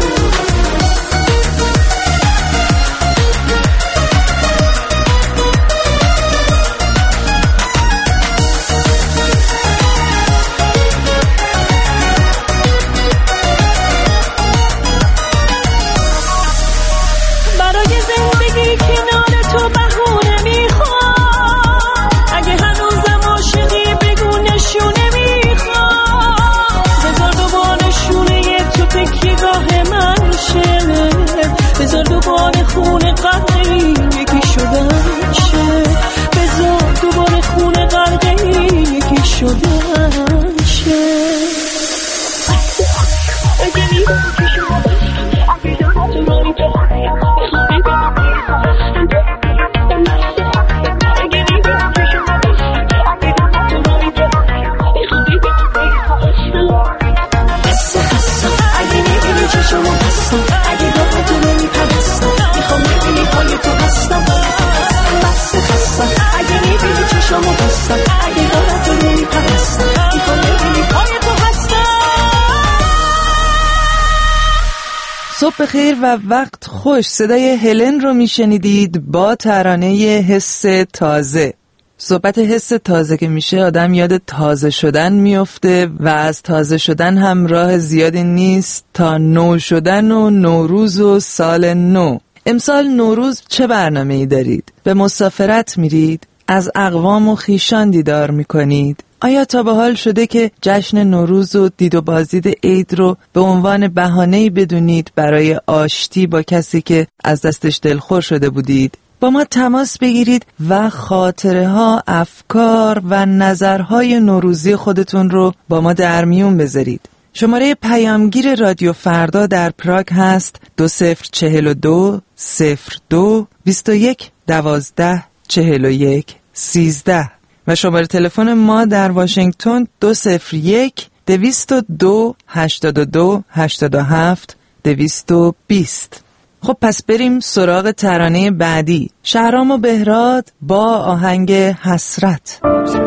بخیر و وقت خوش. صدای هلن رو میشنیدید با ترانه حس تازه. صحبت حس تازه که میشه آدم یاد تازه شدن میفته و از تازه شدن هم راه زیادی نیست تا نو شدن و نوروز و سال نو. امسال نوروز چه برنامه‌ای دارید؟ به مسافرت میرید؟ از اقوام و خیشان دیدار میکنید؟ آیا تا به حال شده که جشن نوروز و دید و بازدید عید رو به عنوان بهانه‌ای بدونید برای آشتی با کسی که از دستش دلخور شده بودید؟ با ما تماس بگیرید و خاطره ها، افکار و نظرهای نوروزی خودتون رو با ما در میون بذارید. شماره پیامگیر رادیو فردا در پراگ هست دو صفر چهل و دو صفر دو بیست و یک دوازده چهل و یک سیزده و شماره تلفن ما در واشنگتن دو صفر یک دویست و دو هشتاد و دو هشتاد و هفت دویست و بیست. خب پس بریم سراغ ترانه بعدی. شهرام و بهراد با آهنگ حسرت.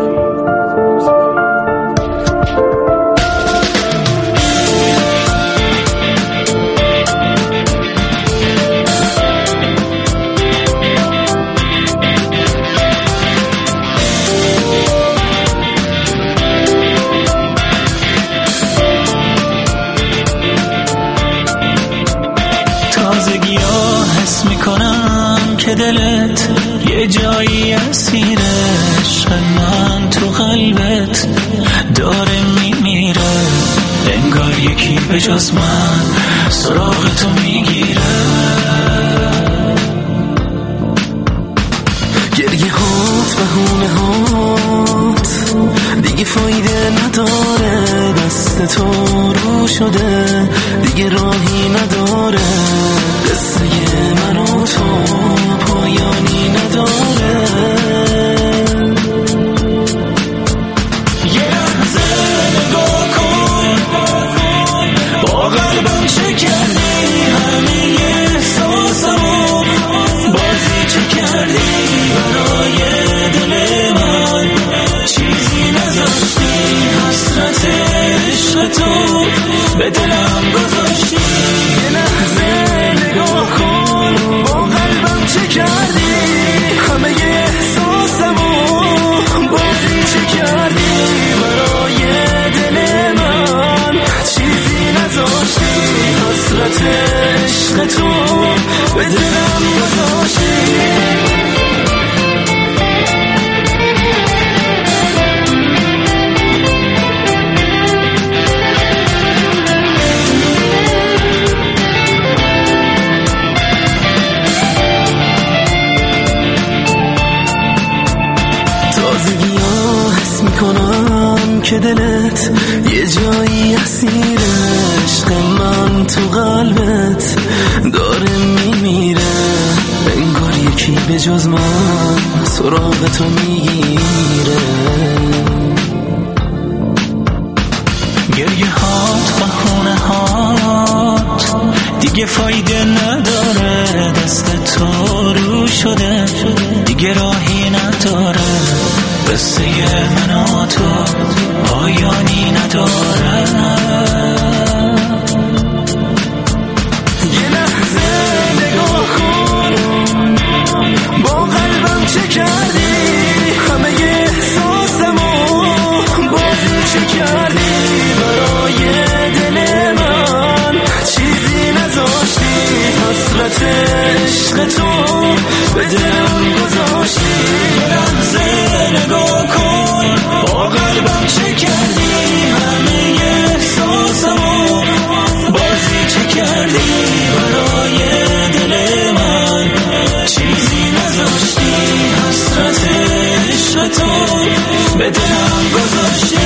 که دلت یه جایی اسیر عشق من تو قلبت داره میمیره، انگار یکی به جز من سراغ تو میگیره. گریه هات بهونه هات دیگه فایده نداره، دست تو رو شده دیگه راهی نداره، قصه من و تو پایانی نداره. یه لحظه نگاه کن با قلبم چه کردی، همه احساسمو بازی چه کردی برای دل من، چیزی نذاشتی حسرت عشق تو به دلم گذاشتی. یه لحظه نگاه کن با قلبم چه کردی، همه احساسمو بازی چه کردی برای دل من، چیزی نذاشتی حسرت عشق تو به دلم گذاشتی. که دلت یه جایی اسیر عشق من تو قلبت داره میمیره، انگار یکی به جز من سراغ تو میگیره. گریه هات بهونه هات دیگه فایده نداره، دست تو رو شده دیگه راهی نداره، قصه من و تو پایانی نداره. یه لحظه نگاه کن با قلبم چه کردی، همه احساسمو بازی چه کردی برای دل من، چیزی نذاشتی حسرت عشق تو به دلم گذاشتی. یه لحظه نگاه کن با قلبم چه کردی، همه احساسمو بازی چه کردی برای دل من، چیزی نذاشتی حسرت عشق تو به دلم گذاشتی.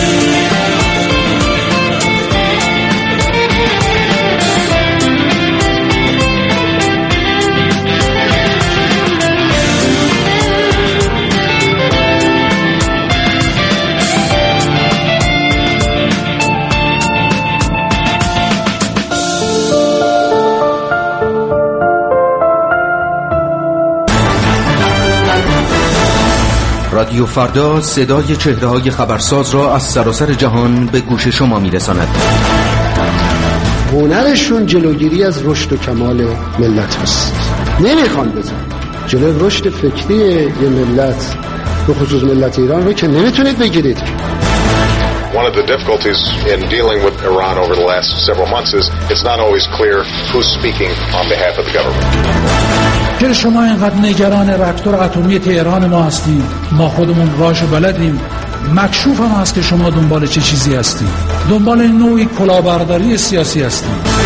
رادیو فردا صدای چهره‌های خبرساز را از سراسر جهان به گوش شما می‌رساند. هنرشون جلوگیری از رشد و کمال ملت هست. نمیخوان بزن جلوی رشد فکری یه ملت، به خصوص ملت ایران رو که نمیتونید بگیرید. One of the difficulties in dealing with Iran over the last several months is it's not always clear who's speaking on behalf of the government. که شما اینقدر نگران راکتور اتمی تهران ما هستیم، ما خودمون راهش بلدیم. مکشوف هم هست که شما دنبال چه چیزی هستید. دنبال نوعی کلاهبرداری سیاسی هستید.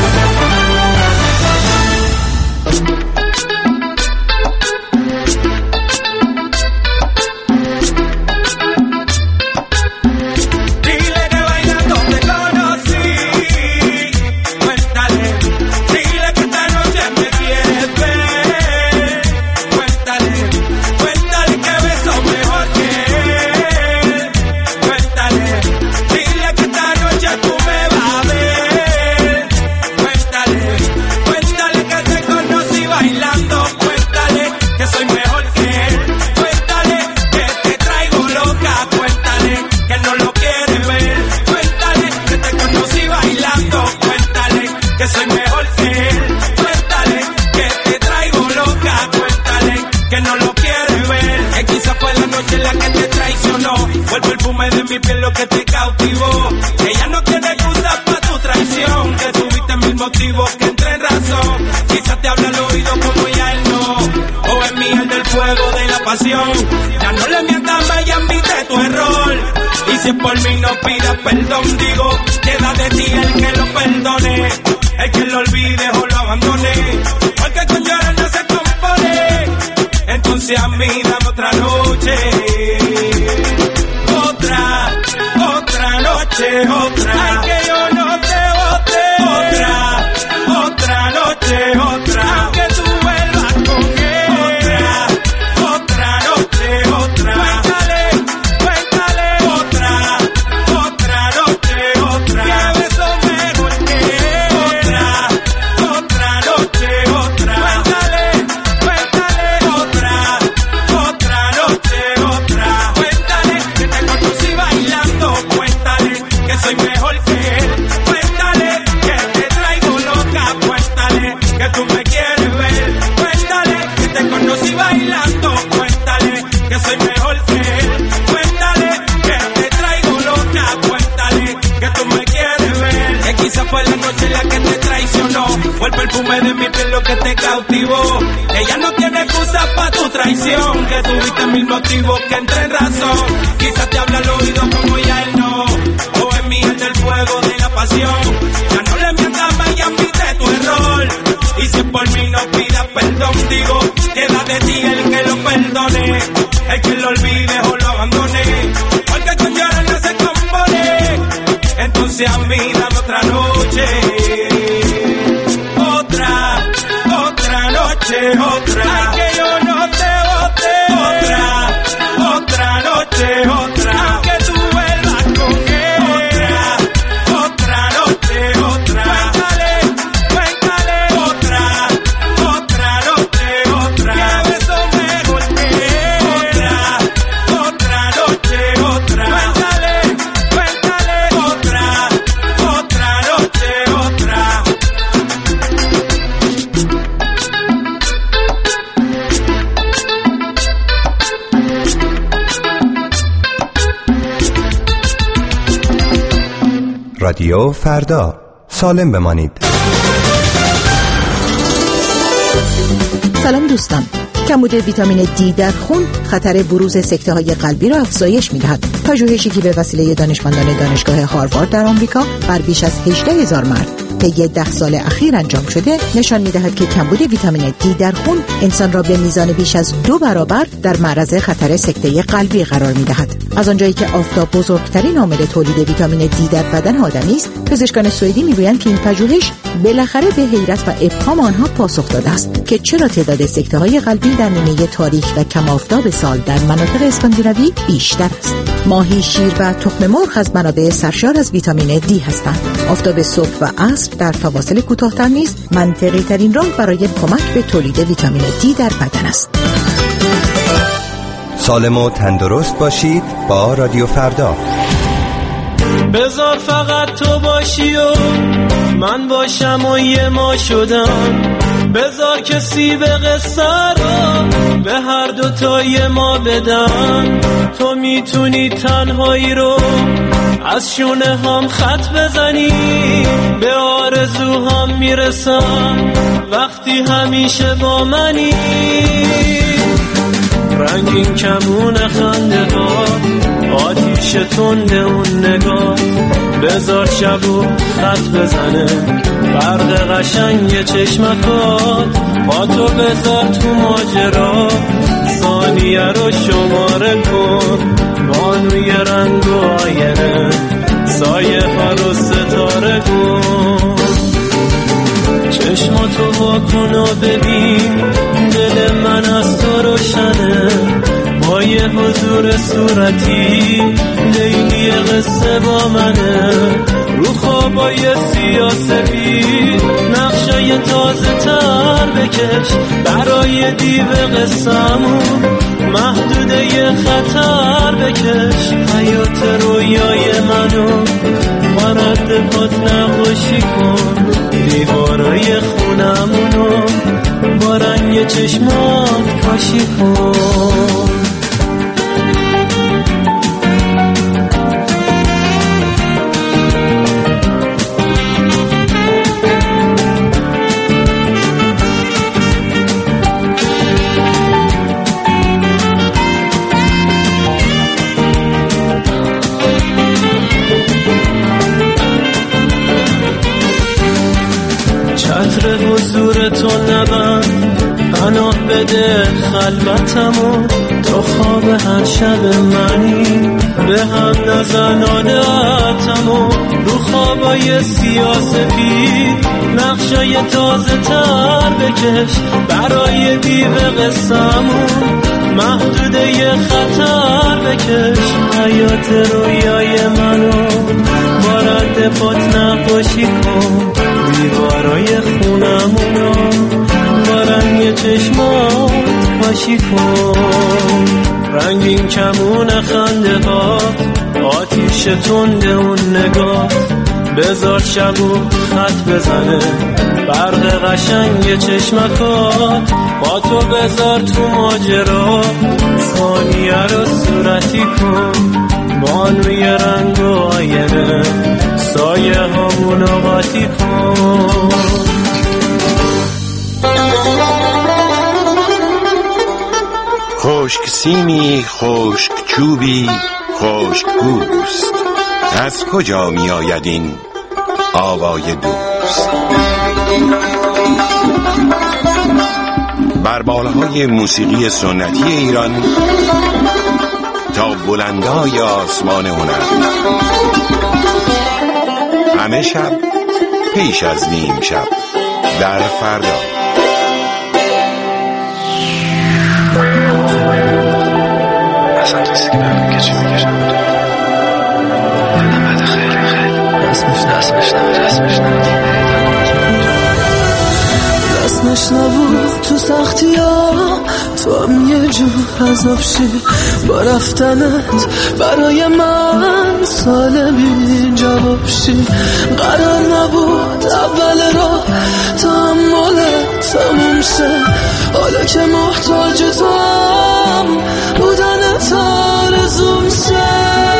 Ya no le mientas más y admite tu error. Y si por mí no pidas perdón, digo, queda de ti el que lo perdone, el que lo olvide o lo abandone, porque con llorar no se compone. Entonces a mí dame otra noche, otra, otra noche, otra. Ay, que yo no te bote. Otra, otra noche, otra. Aunque tú vuelvas con él. Otra, otra noche, otra. Cuéntale, cuéntale. Otra, otra noche, otra. Que beso mejor que él. Otra, otra noche, otra. Cuéntale, cuéntale. Otra, otra noche, otra. Cuéntale que te conocí bailando. Cuéntale que soy mejor que él. Cuéntale que te traigo loca. Cuéntale que tú me quieres ver. Cuéntale que te conocí bailando. Cuéntale que soy mejor que él. Cuéntale que te traigo loca. Cuéntale que tú me quieres ver. Que quizás fue la noche la que te traicionó. Fue el perfume de mi piel lo que te cautivó. Ella no tiene excusa pa' tu traición. Que tuviste mil motivos que entre en razón. Quizás te habla al oído como ya él no. O en mí el del fuego de la pasión. Ya no le mientas más y admite tu error. Y si por mí no pidas perdón, digo, queda de ti el que lo perdone, el que lo olvide o lo abandone, porque con llorar no se compone. Entonces a mí dame otra noche, otra, otra noche, otra. Ay, que yo no te bote. Otra, otra noche, otra. Aunque tú vuelvas con él. Otra, otra noche, otra. Cuéntale, cuéntale. Otra, otra noche, otra. Que beso mejor que él. Otra, otra noche, otra. Cuéntale, cuéntale. Otra, otra noche, otra. رادیو فردا، سالم بمانید. سلام دوستان. کمبود ویتامین دی در خون خطر بروز سکته‌های قلبی را افزایش می‌دهد. پژوهشی که به وسیله دانشمندان دانشگاه هاروارد در آمریکا بر بیش از هجده هزار مرد طی ده سال اخیر انجام شده نشان می‌دهد که کمبود ویتامین دی در خون انسان را به میزان بیش از دو برابر در معرض خطر سکته قلبی قرار می‌دهد. از آنجایی که آفتاب بزرگترین عامل تولید ویتامین دی در بدن آدمی است، پزشکان سوئدی می‌گویند که این پژوهش بالاخره به حیرت و ابهام آنها پاسخ داده است که چرا تعداد سکته‌های قلبی در نیمه تاریک و کم آفتاب سال در مناطق اسکاندیناوی بیشتر است. ماهی، شیر و تخم مرغ از منابع سرشار از ویتامین دی هستند. آفتاب صبح و عصر در فواصل کوتاه‌تر نیز منطقی ترین راه برای کمک به تولید ویتامین دی در بدن است. سالم و تندرست باشید با رادیو فردا. بذار فقط تو باشی و من باشم و یه ما شدم. بذار کسی به قصه رو به هر دوتای ما بدم. تو میتونی تنهایی رو از شونه هم خط بزنی، به آرزو هم میرسم وقتی همیشه با منی. رنگین کمون خنده ها، آتیش تند اون نگاه، بذار شب و خط بزنه برق قشنگ چشمکات. با تو بذار تو ماجرا، ثانیه رو شماره کن. بانوی رنگ و آینه، سایه ها رو ستاره کن. چشماتو وا کن و ببین دل من از تو روشنه. با یه حضور صورتی لیلی قصه با منه. رو خوابای سیاسفید نقشای تازه تر بکش برای دیو قصه‌مون. محدوده یه خطر بکش حیات رویای منو. با رد پات نقاشی کن دیوارای خونمونو. با رنگ چشمات کاشی کن. چتر حضور تو نبند، پناه بده خلوتمو. تو خواب هر شب منی، به هم نزن عادتمو. رو خوابای سیاسفید نقشای تازه تر بکش برای دیو قصه‌مون. محدوده یه خطر بکش حیات رویای منو. با رد پات نقاشی کن دیوارای خونمونو. با رنگ چشمات کاشی کن. رنگین کمون خنده ها، آتیش تند اون نگاه، بذار شب و خط بزنه برق قشنگ چشمکات. با تو بذار تو ماجرا، ثانیه رو صورتی کن. بانوی رنگ و آینه، سایه همونو قاطی کن. خشک سیمی، خشک چوبی، خشک گوست. از کجا می آید این آوای دوست؟ بر بالهای موسیقی سنتی ایران تا بلندای آسمان هنر، همه شب پیش از نیم شب در فردا. اصلا تویستی که بردم که چی میکشم بردم بعد خیلی خیلی دست میشنم دست میشنم دست میشنم دست میشنم تو سختی ها. تو هم یه جور عذاب شی با رفتنت برای من سال بی جواب شی. قرار نبود اول را تحملت تموم شه. حالا که محتاج تو هم بودنت آرزوم شه.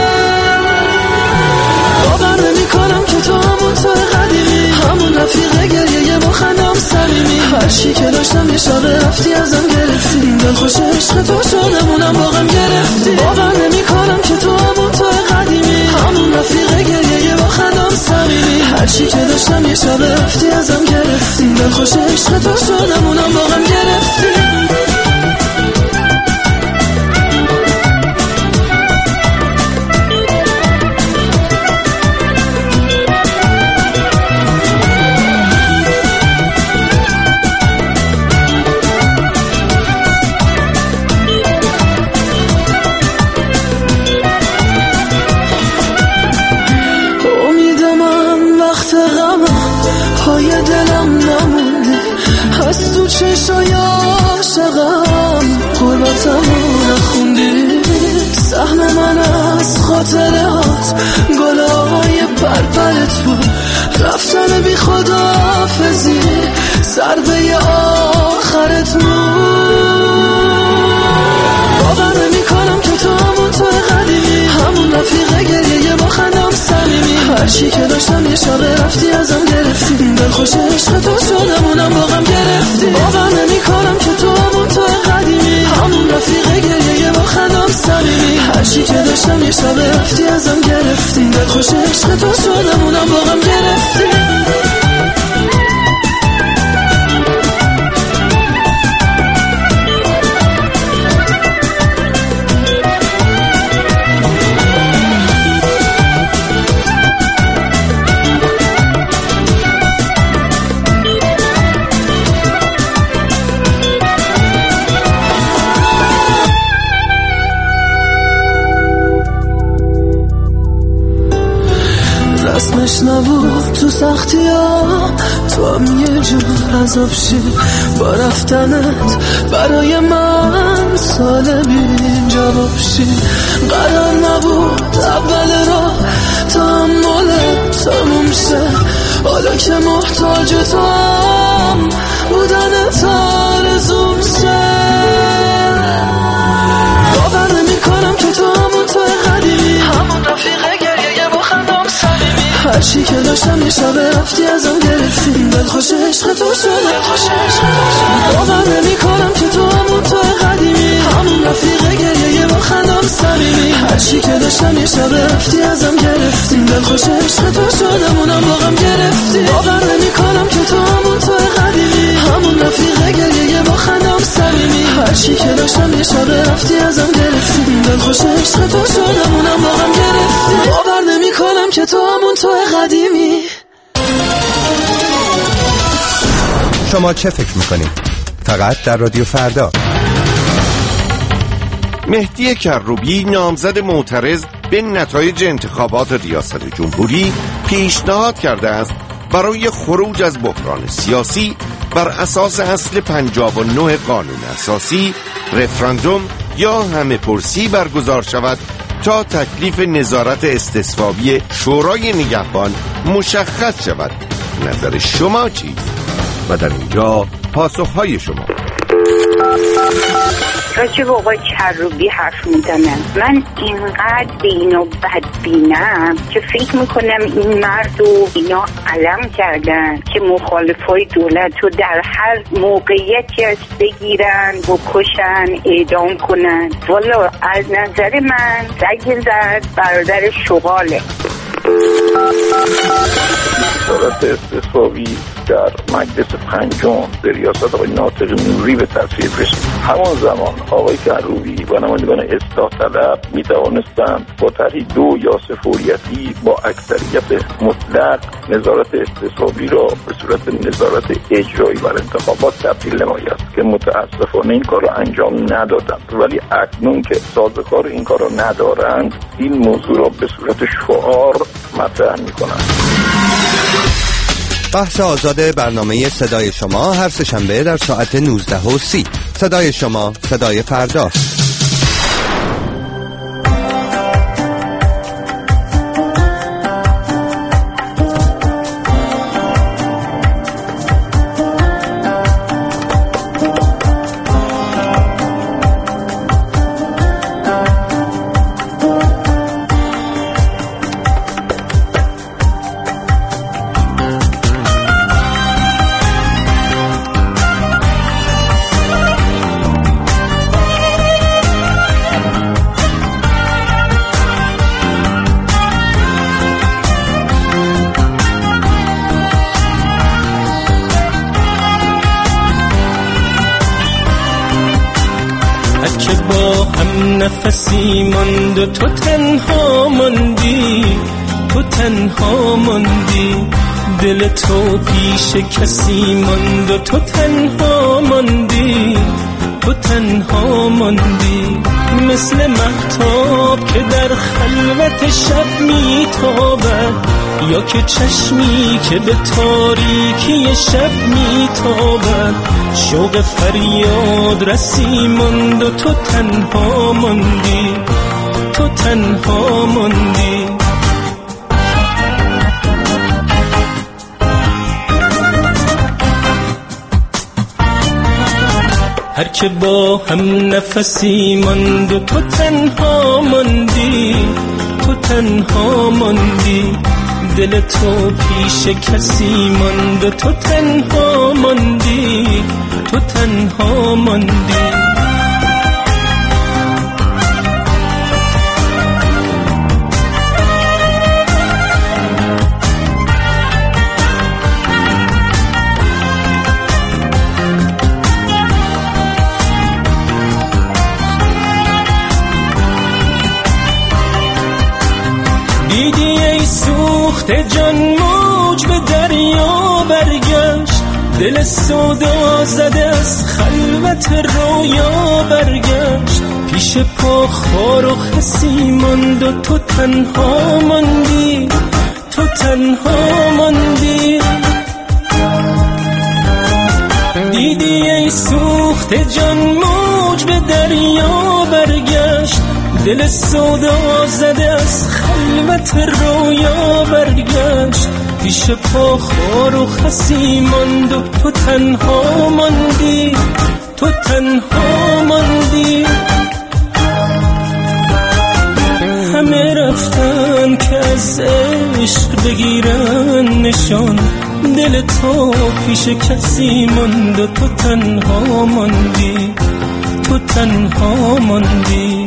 باور نمی کنم که تو همون تو قدیمی، همون رفیق گریه با خندم صمیمی. هر چی که داشتم یه شب رفتی ازم گرفتی. دل خوش عشق تو شدمونم واقعا گرفتی. باور نمی کنم که تو همون تو قدیمی، همون رفیق گریه با خندم صمیمی. هر چی که داشتم یه شب رفتی ازم گرفتی. دل خوش عشق تو شدمونم واقعا گرفتی. تو رفتن بی خداحافظی ضربه آخرت باور نمی کنم که تو همون تو قدیمی همون رفیق گریه با خندم صمیمی هرچی که داشتم یه شب رفتی ازم گرفتی دل خوش عشق تو شدم اونم واقعا گرفتی باور نمی کنم که تو همون تو قدیمی همون رفیق گریه با خندم صمیمی هرچی که داشتم یه شب رفتی ازم گرفتی دل خوش عشق تو شدم اونم واقعا گرفتی رسمش نبود تو سختی ها تو هم یه جور عذاب شی با رفتنت برای من سال بین جواب شی قرار نبود اول راه تحمل تموم شه حالا که محتاج تو هم بودن تارزون شه باور نمی کنم که تو همون تو قدیمی همون رفیق گریه با خندم صمیمی هرچی که داشتم یه شب رفتی ازم گرفتی دل خوش عشق تو شده باور نمی کنم که تو همون تو قدیمی همون رفیق گریه با خندم صمیمی هرچی که داشتم یه شب رفتی ازم گرفتی دل خوش عشق تو شدم اونم واقعا گرفتی باور نمی کنم که تو همون تو قدیمی همون رفیق گریه با خندم صمیمی هرچی که داشتم یه شب رفتی ازم گرفتی دل خوش عشق تو شدم اونم واقعا گرفتی باور نمی کنم که تو همون تو قدیمی. شما چه فکر میکنید؟ فقط در رادیو فردا. مهدی کروبی نامزد معترض به نتایج انتخابات ریاست جمهوری پیشنهاد کرده است برای خروج از بحران سیاسی بر اساس اصل پنجاه و نه قانون اساسی رفراندوم یا همه پرسی برگزار شود تا تکلیف نظارت استصوابی شورای نگهبان مشخص شود. نظر شما چیست؟ و در اینجا پاسخهای شما. راجب آقای کروبی حرف میزنم. من اینقدر به اینو بدبینم که فکر میکنم این مرد و اینا علم کردن که مخالفای دولت رو در هر موقعیتی از بگیرن بکشن اعدام کنن. والا از نظر من رگ زد برادر شغاله. نظارت استصوابی در مجلس پنجم به ریاست آقای ناطق نوری به تصویب رسید. همون زمان آقای کروبی و نمایندگان اصلاح طلب می توانستند با طرح دو یا سفوریتی با اکثریت مطلق نظارت استصوابی را به صورت نظارت اجرایی بر انتخابات تبدیل نمایند که متاسفانه این کار را انجام ندادند. ولی اکنون که سازوکار این کار را ندارند این موضوع را به صورت شعار مطرح می کنند. بحث آزاد برنامه صدای شما هر سه‌شنبه در ساعت نوزده و سی. صدای شما، صدای فردا. نفسی ماند و تو تنها ماندی، تو تنها ماندی، دل تو پیش کسی ماند و تو تنها ماندی، تو تنها ماندی، مثل مهتاب که در خلوت شب میتابد، یا که چشمی که به تاریکی شب میتابد، شوق فریاد رسی ماند و تو تنها ماندی، تو تنها ماندی. هر که با هم نفسی ماند و تو تنها ماندی، تو تنها ماندی. دل تو پیش کسی ماند و تو تنها ماندی، تو تنها ماندی. دیدی ای سوخته جان موج به دریا برگشت، دل سودا زده از خلوت رویا برگشت. پیش پا خار و خسی ماند و تو تنها ماندی، تو تنها ماندی. دیدی ای سوخته جان موج به دریا برگشت، دل سودا زده از خلوت رویا برگشت. پیش پا خار و خسی ماند و تو تنها ماندی، تو تنها ماندی. همه رفتن که از عشق بگیرن نشان، دل تو پیش کسی ماند و تو تنها ماندی، تو تنها ماندی.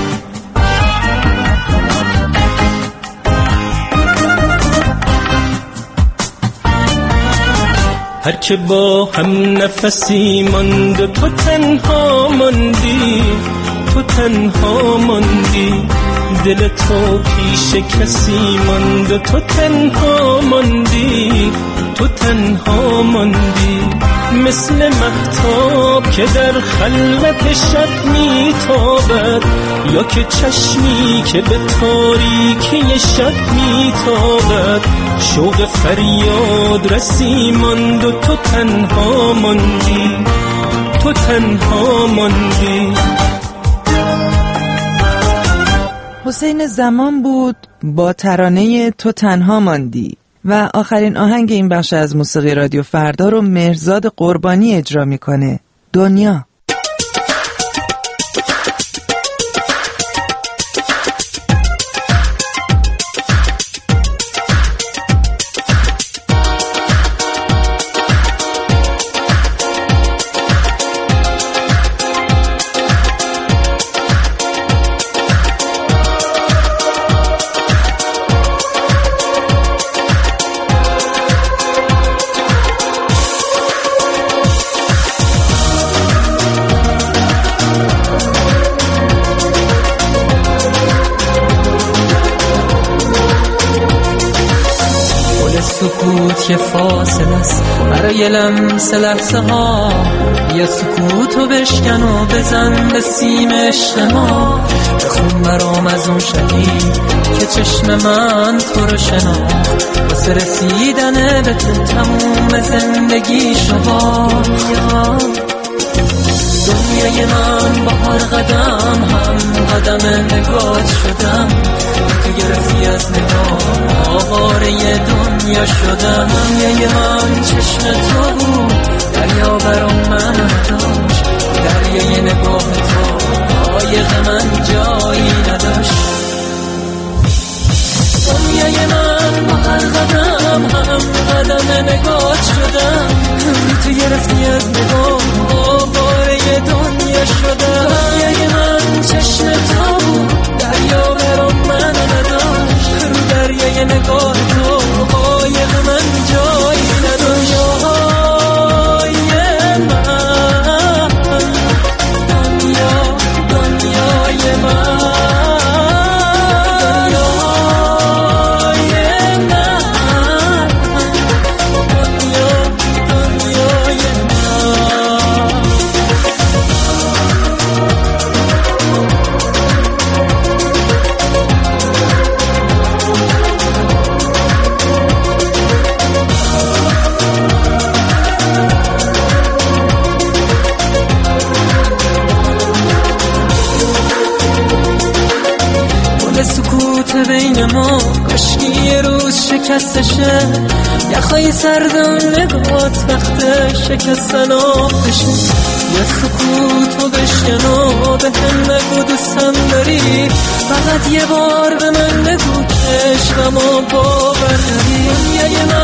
هر که با هم نفسی ماند و تو تنها ماندی، تو تنها ماندی. دل تو پیش کسی ماند و تو تنها ماندی، تو تنها ماندی. مثل مهتاب که در خلوت شب میتابد، یا که چشمی که به تاریکی شب میتابد. شوق فریاد رسی ماند و تو تنها ماندی، تو تنها ماندی. حسین زمان بود با ترانه تو تنها ماندی. و آخرین آهنگ این بخش از موسیقی رادیو فردا رو مهرزاد قربانی اجرا میکنه، دنیا. سکوت یه فاصله است برای لمس لحظه ها، یا سکوتو بشکن و بزن به سیم عشق ما. بخون برام از اون شهید که چشم من تو رو شناخت، واسه رسیدن به تو تموم زندگی شما. دنیای من با هر قدم هم قدم نگات شدم، تو گرفتی از نگاه آواره دنیا شدم. دنیای من چشم تو بود، دریا برام من داشت، دریای نگاه تو قایق من جایی نداشت. دنیای من با هر قدم هم قدم نگات شدم، تو گرفتی از نگاه آواره دنیا شدم. دنیای من چشم تو بود، دریا برام من نداشت، رو دریای نگاه تو قایق من جایی نداشت. دنیا من، دنیا دنیای من، رابطه بین ما کاشکی یه روز شکستشه، یخای سرد اون نگات وقت شکستن آب بشه. یه سکوتو بشکنو به هم نگو دوستم داری، فقط یه بار به من بگو که عشقمو باور داری. یه